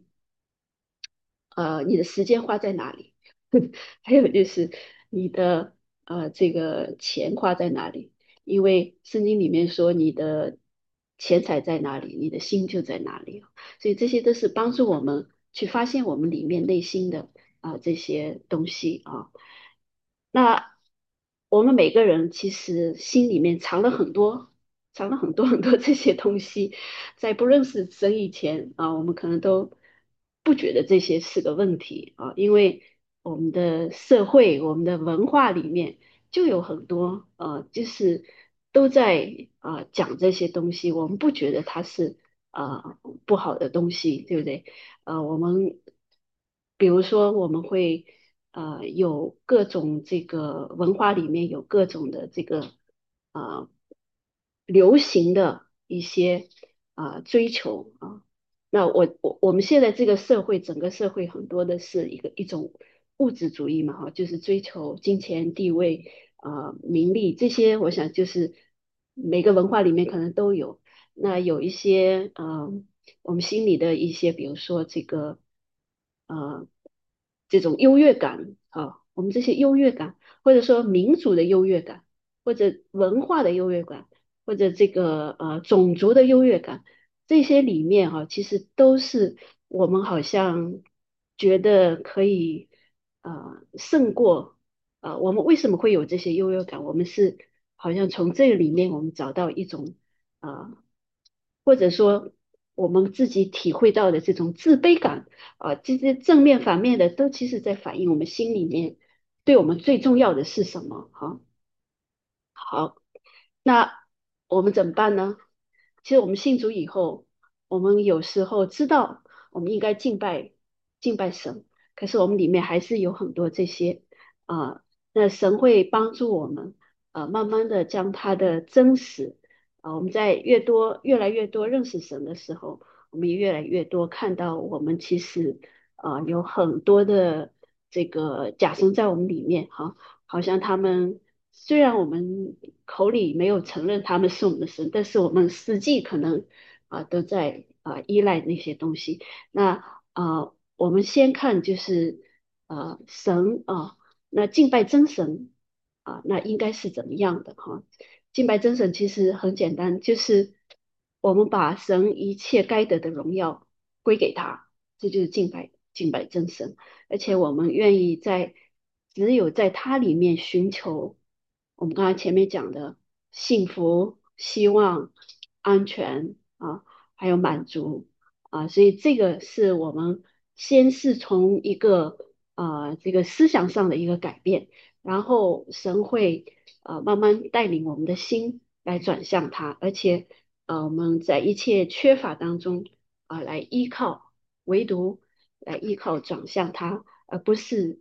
你的时间花在哪里？还有就是你的这个钱花在哪里？因为圣经里面说你的钱财在哪里，你的心就在哪里所以这些都是帮助我们去发现我们里面内心的这些东西那我们每个人其实心里面藏了很多很多这些东西，在不认识神以前我们可能都不觉得这些是个问题因为我们的社会、我们的文化里面就有很多就是都在讲这些东西，我们不觉得它是不好的东西，对不对？我们比如说我们会有各种这个文化里面有各种的这个呃流行的一些追求那我们现在这个社会，整个社会很多的是一种物质主义嘛就是追求金钱、地位名利这些，我想就是每个文化里面可能都有。那有一些我们心里的一些，比如说这个呃这种优越感我们这些优越感，或者说民族的优越感，或者文化的优越感，或者这个种族的优越感，这些里面其实都是我们好像觉得可以胜过我们为什么会有这些优越感？我们是好像从这个里面我们找到一种啊。或者说我们自己体会到的这种自卑感这些正面反面的都其实在反映我们心里面对我们最重要的是什么好，那我们怎么办呢？其实我们信主以后，我们有时候知道我们应该敬拜神，可是我们里面还是有很多这些啊、那神会帮助我们慢慢的将他的真实我们在越来越多认识神的时候，我们也越来越多看到我们其实有很多的这个假神在我们里面好像他们虽然我们口里没有承认他们是我们的神，但是我们实际可能都在依赖那些东西。那我们先看就是神那敬拜真神那应该是怎么样的敬拜真神其实很简单，就是我们把神一切该得的荣耀归给他，这就是敬拜真神。而且我们愿意只有在它里面寻求我们刚才前面讲的幸福、希望、安全还有满足所以这个是我们先是从一个这个思想上的一个改变，然后神会慢慢带领我们的心来转向他，而且我们在一切缺乏当中来依靠，唯独来依靠转向他，而不是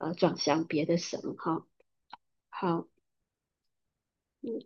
转向别的神哈。好，嗯，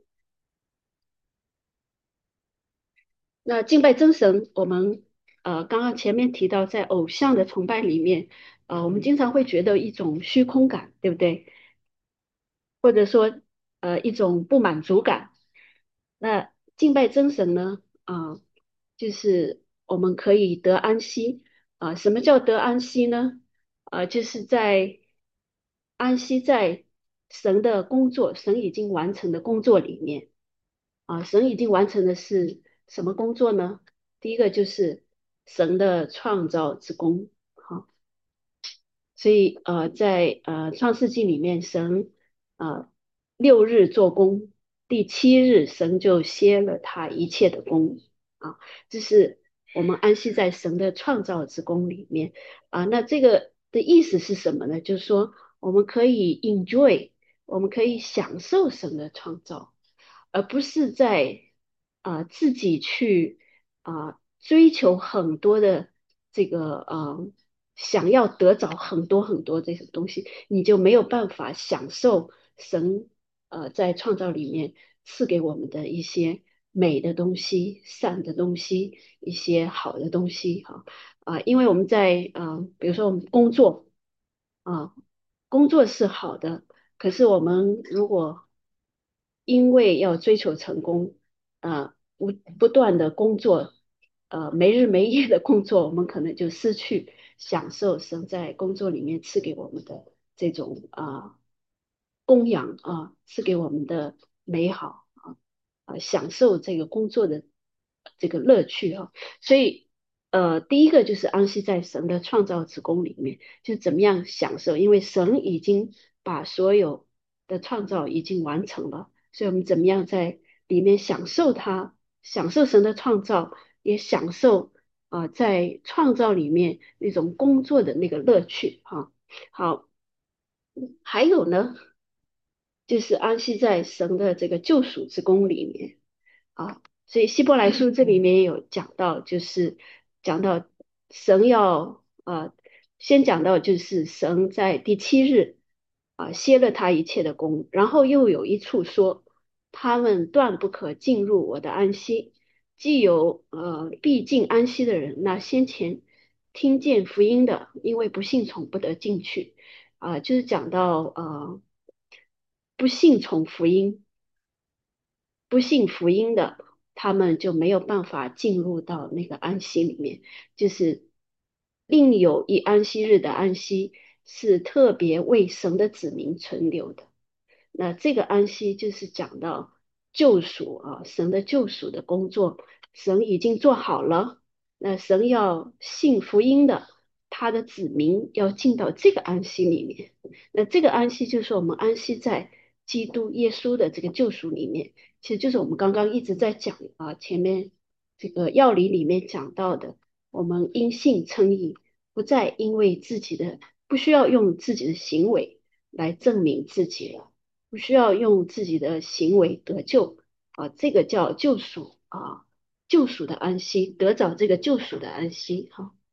那敬拜真神，我们刚刚前面提到，在偶像的崇拜里面，我们经常会觉得一种虚空感，对不对？或者说一种不满足感。那敬拜真神呢，就是我们可以得安息。什么叫得安息呢？就是在安息在神的工作，神已经完成的工作里面。神已经完成的是什么工作呢？第一个就是神的创造之功。好，所以在创世纪里面，神呃6日做工，第7日神就歇了他一切的工啊，这是我们安息在神的创造之功里面那这个的意思是什么呢？就是说我们可以 enjoy，我们可以享受神的创造，而不是在自己去追求很多的这个想要得着很多很多这种东西，你就没有办法享受神在创造里面赐给我们的一些美的东西、善的东西、一些好的东西哈因为我们在比如说我们工作啊、工作是好的，可是我们如果因为要追求成功，不断的工作，没日没夜的工作，我们可能就失去享受神在工作里面赐给我们的这种供养赐给我们的美好享受这个工作的这个乐趣所以第一个就是安息在神的创造之功里面，就怎么样享受，因为神已经把所有的创造已经完成了，所以我们怎么样在里面享受它，享受神的创造，也享受在创造里面那种工作的那个乐趣好，还有呢，就是安息在神的这个救赎之功里面。所以希伯来书这里面也有讲到，就是讲到神要先讲到就是神在第7日歇了他一切的功，然后又有一处说他们断不可进入我的安息，既有必进安息的人，那先前听见福音的，因为不信从不得进去就是讲到不信从福音。不信福音的，他们就没有办法进入到那个安息里面。就是另有一安息日的安息，是特别为神的子民存留的。那这个安息就是讲到救赎神的救赎的工作，神已经做好了。那神要信福音的，他的子民要进到这个安息里面。那这个安息就是我们安息在基督耶稣的这个救赎里面。其实就是我们刚刚一直在讲前面这个要理里面讲到的，我们因信称义，不再因为自己的，不需要用自己的行为来证明自己了，不需要用自己的行为得救这个叫救赎救赎的安息，得着这个救赎的安息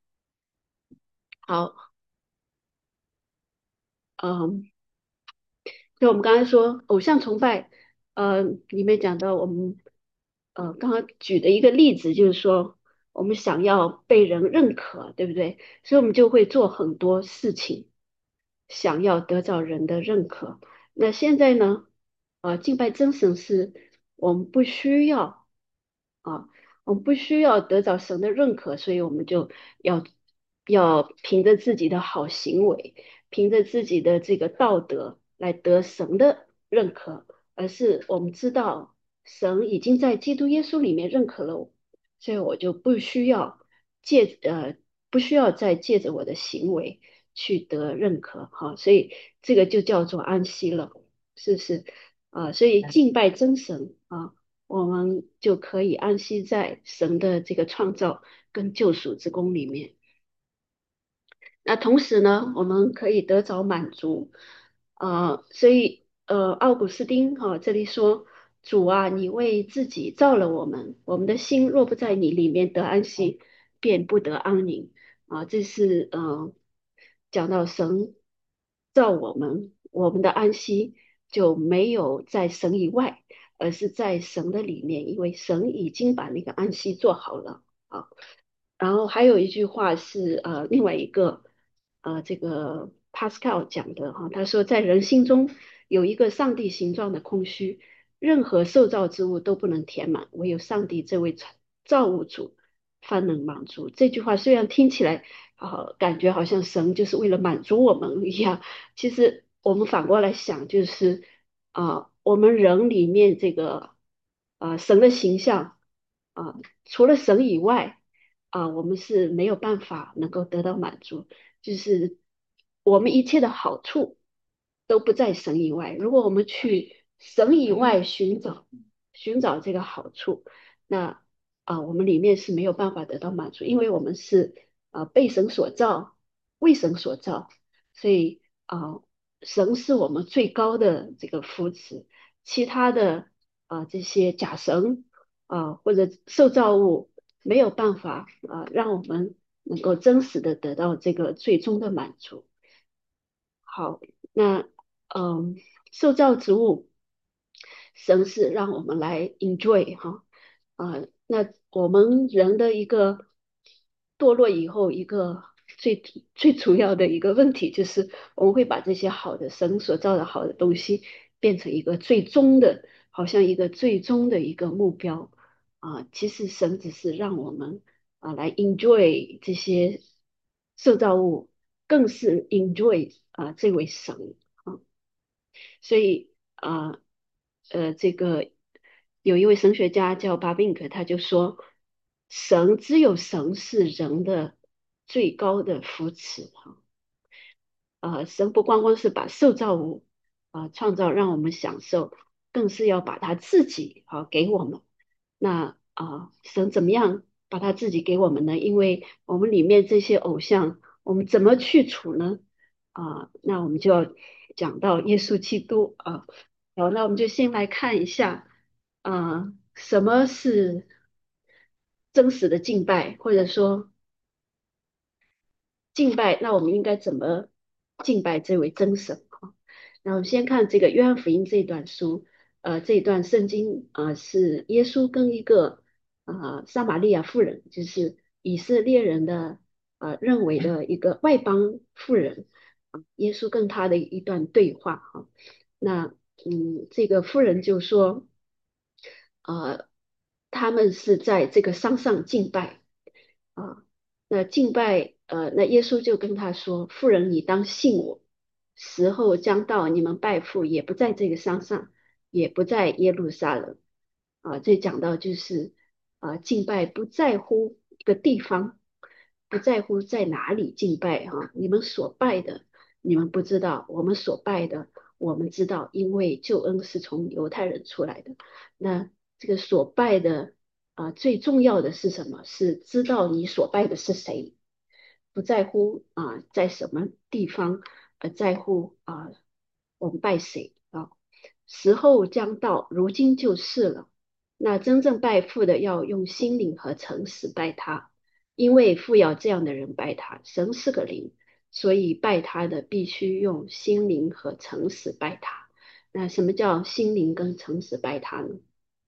好，嗯。就我们刚才说偶像崇拜，里面讲到我们刚刚举的一个例子，就是说我们想要被人认可，对不对？所以我们就会做很多事情，想要得到人的认可。那现在呢，敬拜真神是我们不需要啊，我们不需要得到神的认可，所以我们就要凭着自己的好行为。凭着自己的这个道德来得神的认可，而是我们知道神已经在基督耶稣里面认可了我，所以我就借不需要再借着我的行为去得认可所以这个就叫做安息了，是不是所以敬拜真神我们就可以安息在神的这个创造跟救赎之功里面。那同时呢，我们可以得着满足，所以奥古斯丁这里说，主啊，你为自己造了我们，我们的心若不在你里面得安息，便不得安宁这是讲到神造我们，我们的安息就没有在神以外，而是在神的里面，因为神已经把那个安息做好了啊。然后还有一句话是另外一个这个 Pascal 讲的哈，他说在人心中有一个上帝形状的空虚，任何受造之物都不能填满，唯有上帝这位造物主方能满足。这句话虽然听起来感觉好像神就是为了满足我们一样，其实我们反过来想，就是我们人里面这个神的形象啊、除了神以外。我们是没有办法能够得到满足，就是我们一切的好处都不在神以外。如果我们去神以外寻找这个好处，那我们里面是没有办法得到满足，因为我们是被神所造，为神所造，所以神是我们最高的这个福祉，其他的这些假神或者受造物。没有办法让我们能够真实的得到这个最终的满足。好，那嗯，受造之物，神是让我们来 enjoy 哈，那我们人的一个堕落以后，一个最主要的一个问题就是，我们会把这些好的神所造的好的东西变成一个最终的，好像一个最终的一个目标其实神只是让我们来 enjoy 这些受造物，更是 enjoy 这位神啊。所以这个有一位神学家叫巴宾克，他就说，只有神是人的最高的福祉哈。神不光光是把受造物创造让我们享受，更是要把他自己给我们。那神怎么样把他自己给我们呢？因为我们里面这些偶像，我们怎么去除呢？那我们就要讲到耶稣基督啊。好，那我们就先来看一下什么是真实的敬拜，或者说敬拜，那我们应该怎么敬拜这位真神啊？那我们先看这个约翰福音这一段书，这一段圣经是耶稣跟一个撒玛利亚妇人，就是以色列人的认为的一个外邦妇人耶稣跟他的一段对话那这个妇人就说，他们是在这个山上敬拜啊。那敬拜，那耶稣就跟他说：“妇人，你当信我，时候将到，你们拜父也不在这个山上，也不在耶路撒冷。”这讲到就是敬拜不在乎一个地方，不在乎在哪里敬拜你们所拜的，你们不知道；我们所拜的，我们知道，因为救恩是从犹太人出来的。那这个所拜的最重要的是什么？是知道你所拜的是谁，不在乎在什么地方，而在乎我们拜谁时候将到，如今就是了。那真正拜父的要用心灵和诚实拜他，因为父要这样的人拜他。神是个灵，所以拜他的必须用心灵和诚实拜他。那什么叫心灵跟诚实拜他呢？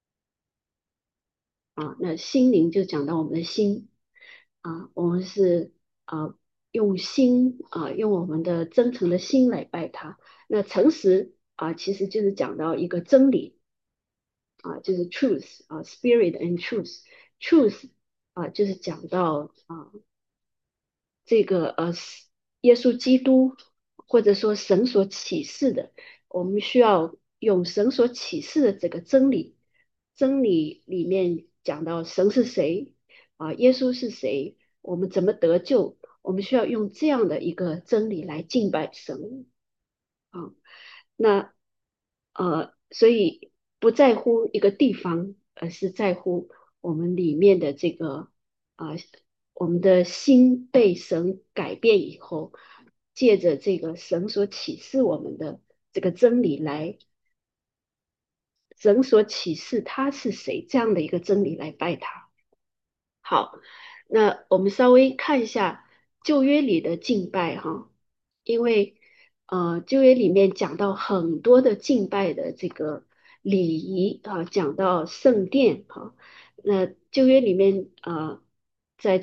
那心灵就讲到我们的心我们是用心用我们的真诚的心来拜他。那诚实其实就是讲到一个真理就是 truth spirit and truth 就是讲到这个耶稣基督或者说神所启示的，我们需要用神所启示的这个真理，真理里面讲到神是谁耶稣是谁，我们怎么得救，我们需要用这样的一个真理来敬拜神啊。那所以不在乎一个地方，而是在乎我们里面的这个啊、我们的心被神改变以后，借着这个神所启示我们的这个真理来，神所启示他是谁这样的一个真理来拜他。好，那我们稍微看一下旧约里的敬拜因为旧约里面讲到很多的敬拜的这个礼仪啊，讲到圣殿哈、那旧约里面在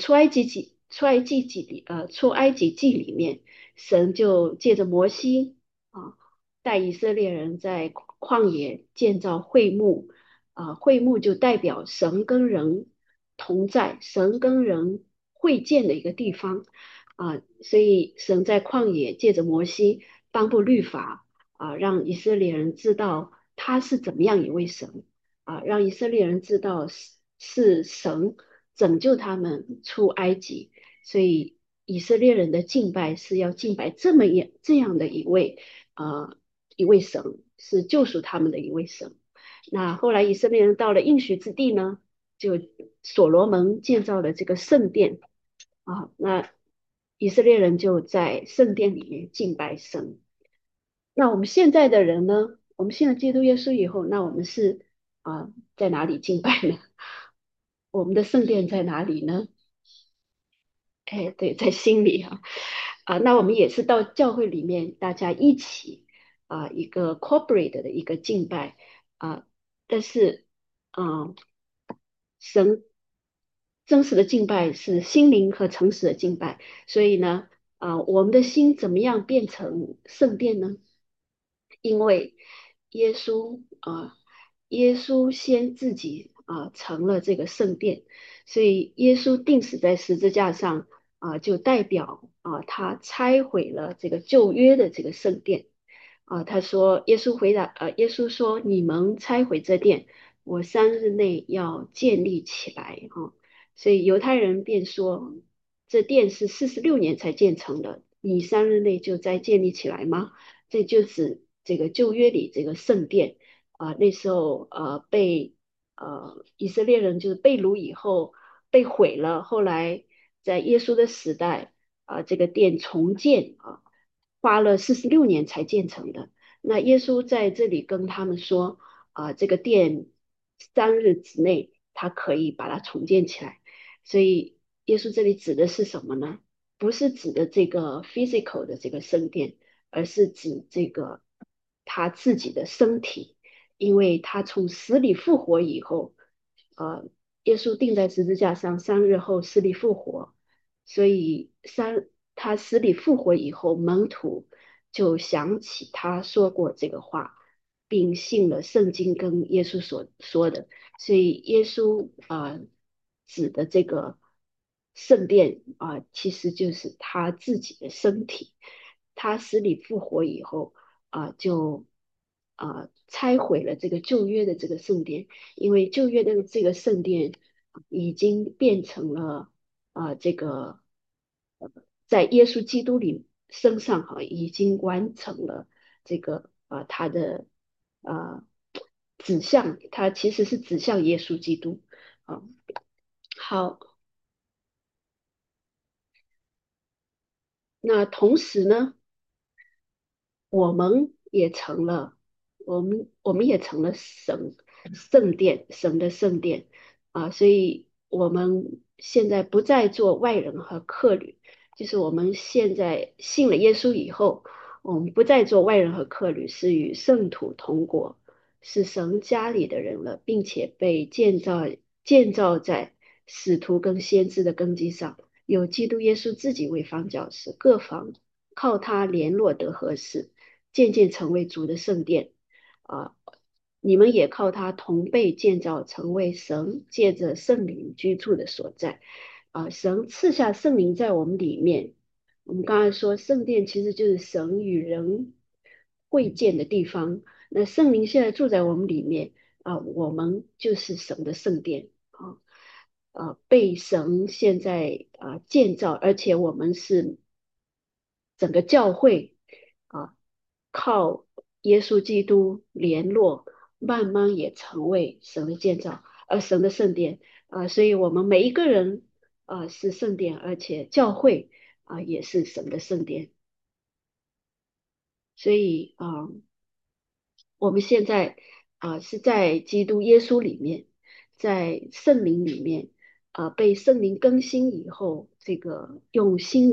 出埃及记里面，神就借着摩西啊，带以色列人在旷野建造会幕会幕就代表神跟人同在，神跟人会见的一个地方。所以神在旷野借着摩西颁布律法让以色列人知道他是怎么样一位神让以色列人知道是神拯救他们出埃及，所以以色列人的敬拜是要敬拜这样的一位神，是救赎他们的一位神。那后来以色列人到了应许之地呢，就所罗门建造了这个圣殿那以色列人就在圣殿里面敬拜神。那我们现在的人呢？我们现在基督耶稣以后，那我们是在哪里敬拜呢？我们的圣殿在哪里呢？哎，对，在心里那我们也是到教会里面，大家一起一个 corporate 的一个敬拜但是嗯、神真实的敬拜是心灵和诚实的敬拜，所以呢我们的心怎么样变成圣殿呢？因为耶稣耶稣先自己成了这个圣殿，所以耶稣钉死在十字架上就代表他拆毁了这个旧约的这个圣殿他说，耶稣说，你们拆毁这殿，我3日内要建立起来所以犹太人便说，这殿是46年才建成的，你3日内就再建立起来吗？这就指这个旧约里这个圣殿那时候被以色列人就是被掳以后被毁了，后来在耶稣的时代这个殿重建花了46年才建成的。那耶稣在这里跟他们说这个殿3日之内他可以把它重建起来，所以耶稣这里指的是什么呢？不是指的这个 physical 的这个圣殿，而是指这个他自己的身体，因为他从死里复活以后，耶稣钉在十字架上3日后死里复活，所以他死里复活以后，门徒就想起他说过这个话，并信了圣经跟耶稣所说的，所以耶稣指的这个圣殿其实就是他自己的身体。他死里复活以后就拆毁了这个旧约的这个圣殿，因为旧约的这个圣殿已经变成了这个在耶稣基督里身上已经完成了这个他的呃指向，他其实是指向耶稣基督啊。好，那同时呢？我们也成了，我们也成了圣殿，神的圣殿所以我们现在不再做外人和客旅，就是我们现在信了耶稣以后，我们不再做外人和客旅，是与圣徒同国，是神家里的人了，并且被建造在使徒跟先知的根基上，有基督耶稣自己为方教师，各方靠他联络得合适。渐渐成为主的圣殿啊、你们也靠他同被建造，成为神借着圣灵居住的所在神赐下圣灵在我们里面。我们刚才说圣殿其实就是神与人会见的地方，那圣灵现在住在我们里面我们就是神的圣殿被神现在建造，而且我们是整个教会啊，靠耶稣基督联络，慢慢也成为神的建造，神的圣殿所以我们每一个人是圣殿，而且教会也是神的圣殿，所以我们现在是在基督耶稣里面，在圣灵里面被圣灵更新以后，这个用心灵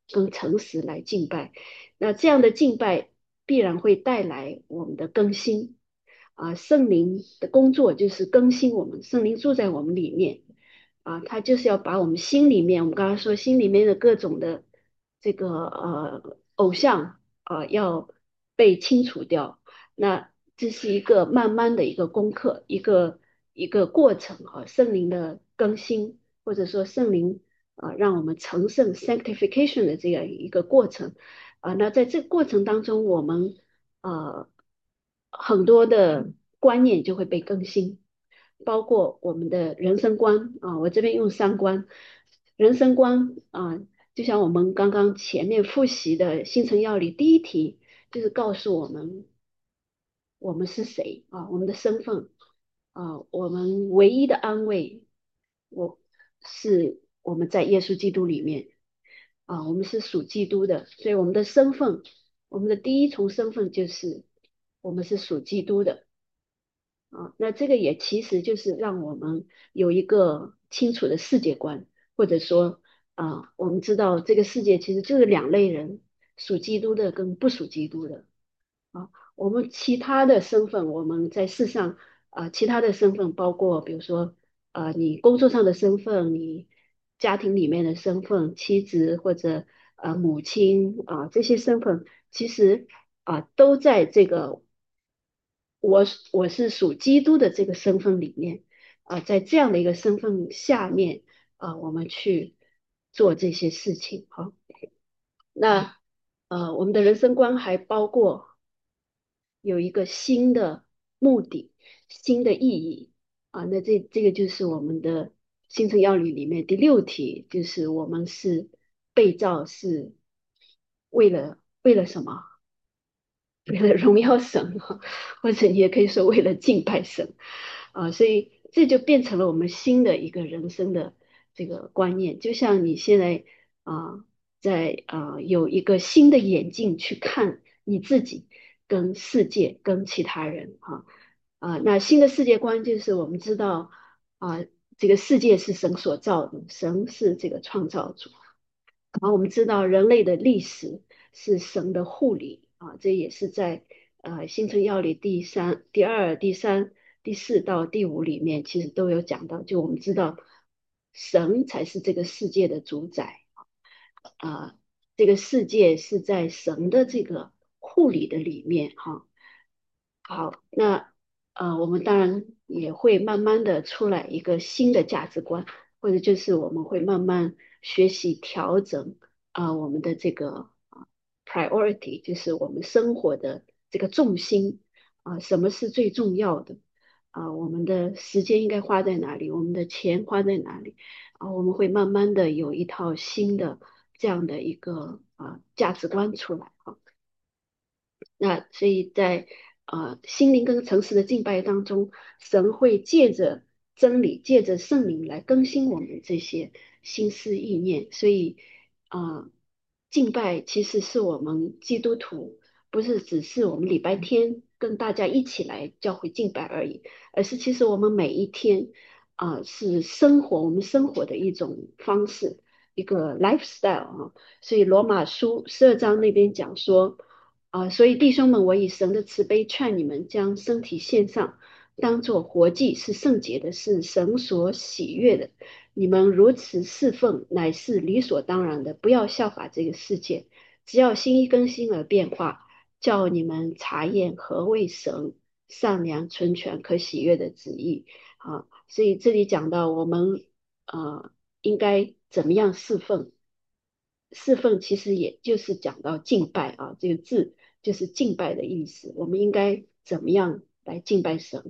跟诚实来敬拜。那这样的敬拜必然会带来我们的更新圣灵的工作就是更新我们，圣灵住在我们里面他就是要把我们心里面，我们刚刚说心里面的各种的这个偶像要被清除掉。那这是一个慢慢的一个功课，一个过程圣灵的更新，或者说圣灵让我们成圣 sanctification 的这样一个过程那在这个过程当中，我们呃很多的观念就会被更新，包括我们的人生观我这边用三观，人生观就像我们刚刚前面复习的新城要理第一题，就是告诉我们我们是谁我们的身份我们唯一的安慰，是我们在耶稣基督里面我们是属基督的，所以我们的身份，我们的第一重身份就是我们是属基督的那这个也其实就是让我们有一个清楚的世界观，或者说我们知道这个世界其实就是两类人，属基督的跟不属基督的。我们其他的身份，我们在世上其他的身份包括，比如说你工作上的身份，你家庭里面的身份，妻子或者母亲这些身份，其实都在这个我是属基督的这个身份里面在这样的一个身份下面我们去做这些事情那我们的人生观还包括有一个新的目的、新的意义那这个就是我们的新生要理里面第六题，就是我们是被造是为了什么？为了荣耀神或者你也可以说为了敬拜神所以这就变成了我们新的一个人生的这个观念，就像你现在在有一个新的眼镜去看你自己、跟世界、跟其他人那新的世界观就是我们知道啊、这个世界是神所造的，神是这个创造主。然后我们知道人类的历史是神的护理这也是在新城要理第三、第二、第三、第四到第五里面其实都有讲到，就我们知道神才是这个世界的主宰这个世界是在神的这个护理的里面好，那我们当然也会慢慢的出来一个新的价值观，或者就是我们会慢慢学习调整我们的这个priority，就是我们生活的这个重心什么是最重要的我们的时间应该花在哪里，我们的钱花在哪里我们会慢慢的有一套新的这样的一个价值观出来那所以在心灵跟诚实的敬拜当中，神会借着真理，借着圣灵来更新我们这些心思意念。所以敬拜其实是我们基督徒，不是只是我们礼拜天跟大家一起来教会敬拜而已，而是其实我们每一天是生活我们生活的一种方式，一个 lifestyle 所以罗马书12章那边讲说。所以弟兄们，我以神的慈悲劝你们，将身体献上，当作活祭，是圣洁的，是神所喜悦的。你们如此侍奉，乃是理所当然的。不要效法这个世界，只要心意更新而变化，叫你们查验何为神善良、纯全、可喜悦的旨意。所以这里讲到我们应该怎么样侍奉。侍奉其实也就是讲到敬拜这个字就是敬拜的意思。我们应该怎么样来敬拜神？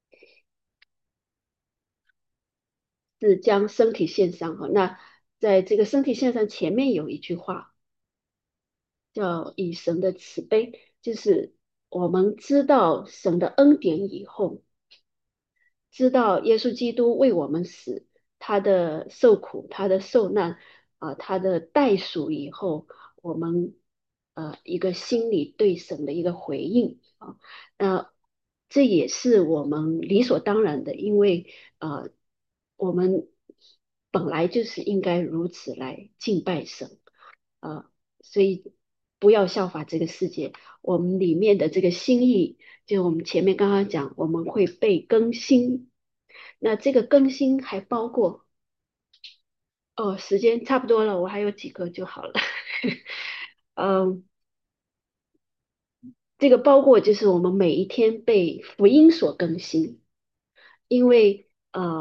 是将身体献上那在这个身体献上前面有一句话叫以神的慈悲，就是我们知道神的恩典以后，知道耶稣基督为我们死，他的受苦，他的受难他的代赎以后，我们一个心里对神的一个回应那这也是我们理所当然的，因为我们本来就是应该如此来敬拜神呃，所以不要效法这个世界，我们里面的这个心意，就我们前面刚刚讲，我们会被更新。那这个更新还包括，哦，时间差不多了，我还有几个就好了。嗯，这个包括就是我们每一天被福音所更新，因为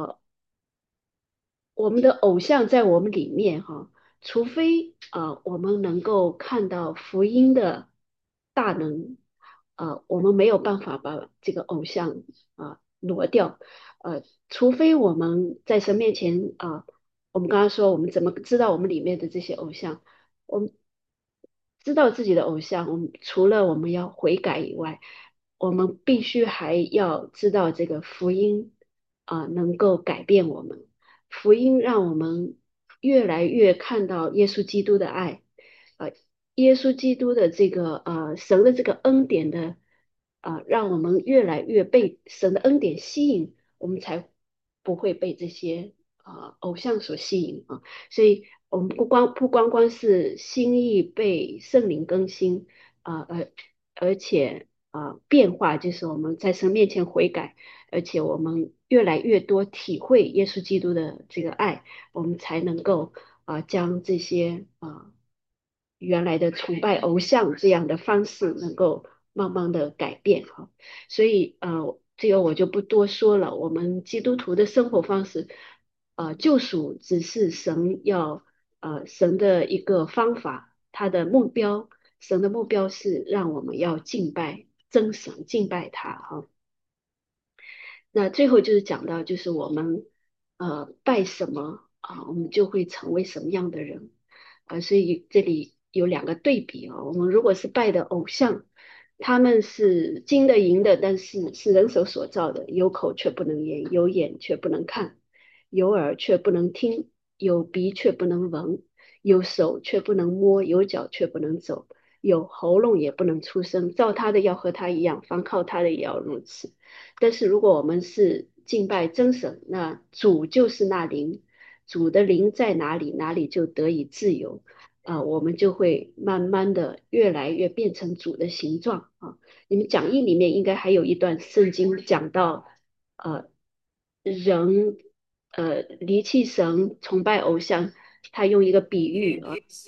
我们的偶像在我们里面哈，除非我们能够看到福音的大能，我们没有办法把这个偶像挪掉，除非我们在神面前我们刚刚说我们怎么知道我们里面的这些偶像，我们知道自己的偶像，我们除了我们要悔改以外，我们必须还要知道这个福音能够改变我们。福音让我们越来越看到耶稣基督的爱，呃，耶稣基督的这个神的这个恩典的让我们越来越被神的恩典吸引，我们才不会被这些偶像所吸引啊。所以，我们不光是心意被圣灵更新啊，而且变化，就是我们在神面前悔改。而且我们越来越多体会耶稣基督的这个爱，我们才能够将这些原来的崇拜偶像这样的方式能够慢慢的改变哈。所以这个我就不多说了。我们基督徒的生活方式，救赎只是神的一个方法，他的目标，神的目标是让我们要敬拜真神，敬拜他哈。那最后就是讲到，就是我们拜什么我们就会成为什么样的人所以这里有两个对比我们如果是拜的偶像，他们是金的银的，但是是人手所造的，有口却不能言，有眼却不能看，有耳却不能听，有鼻却不能闻，有手却不能摸，有脚却不能走，有喉咙也不能出声。造他的要和他一样，凡靠他的也要如此。但是如果我们是敬拜真神，那主就是那灵，主的灵在哪里，哪里就得以自由。我们就会慢慢的越来越变成主的形状你们讲义里面应该还有一段圣经讲到，呃，人离弃神，崇拜偶像，他用一个比喻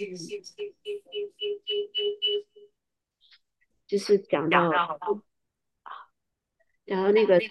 就是讲到，然后那个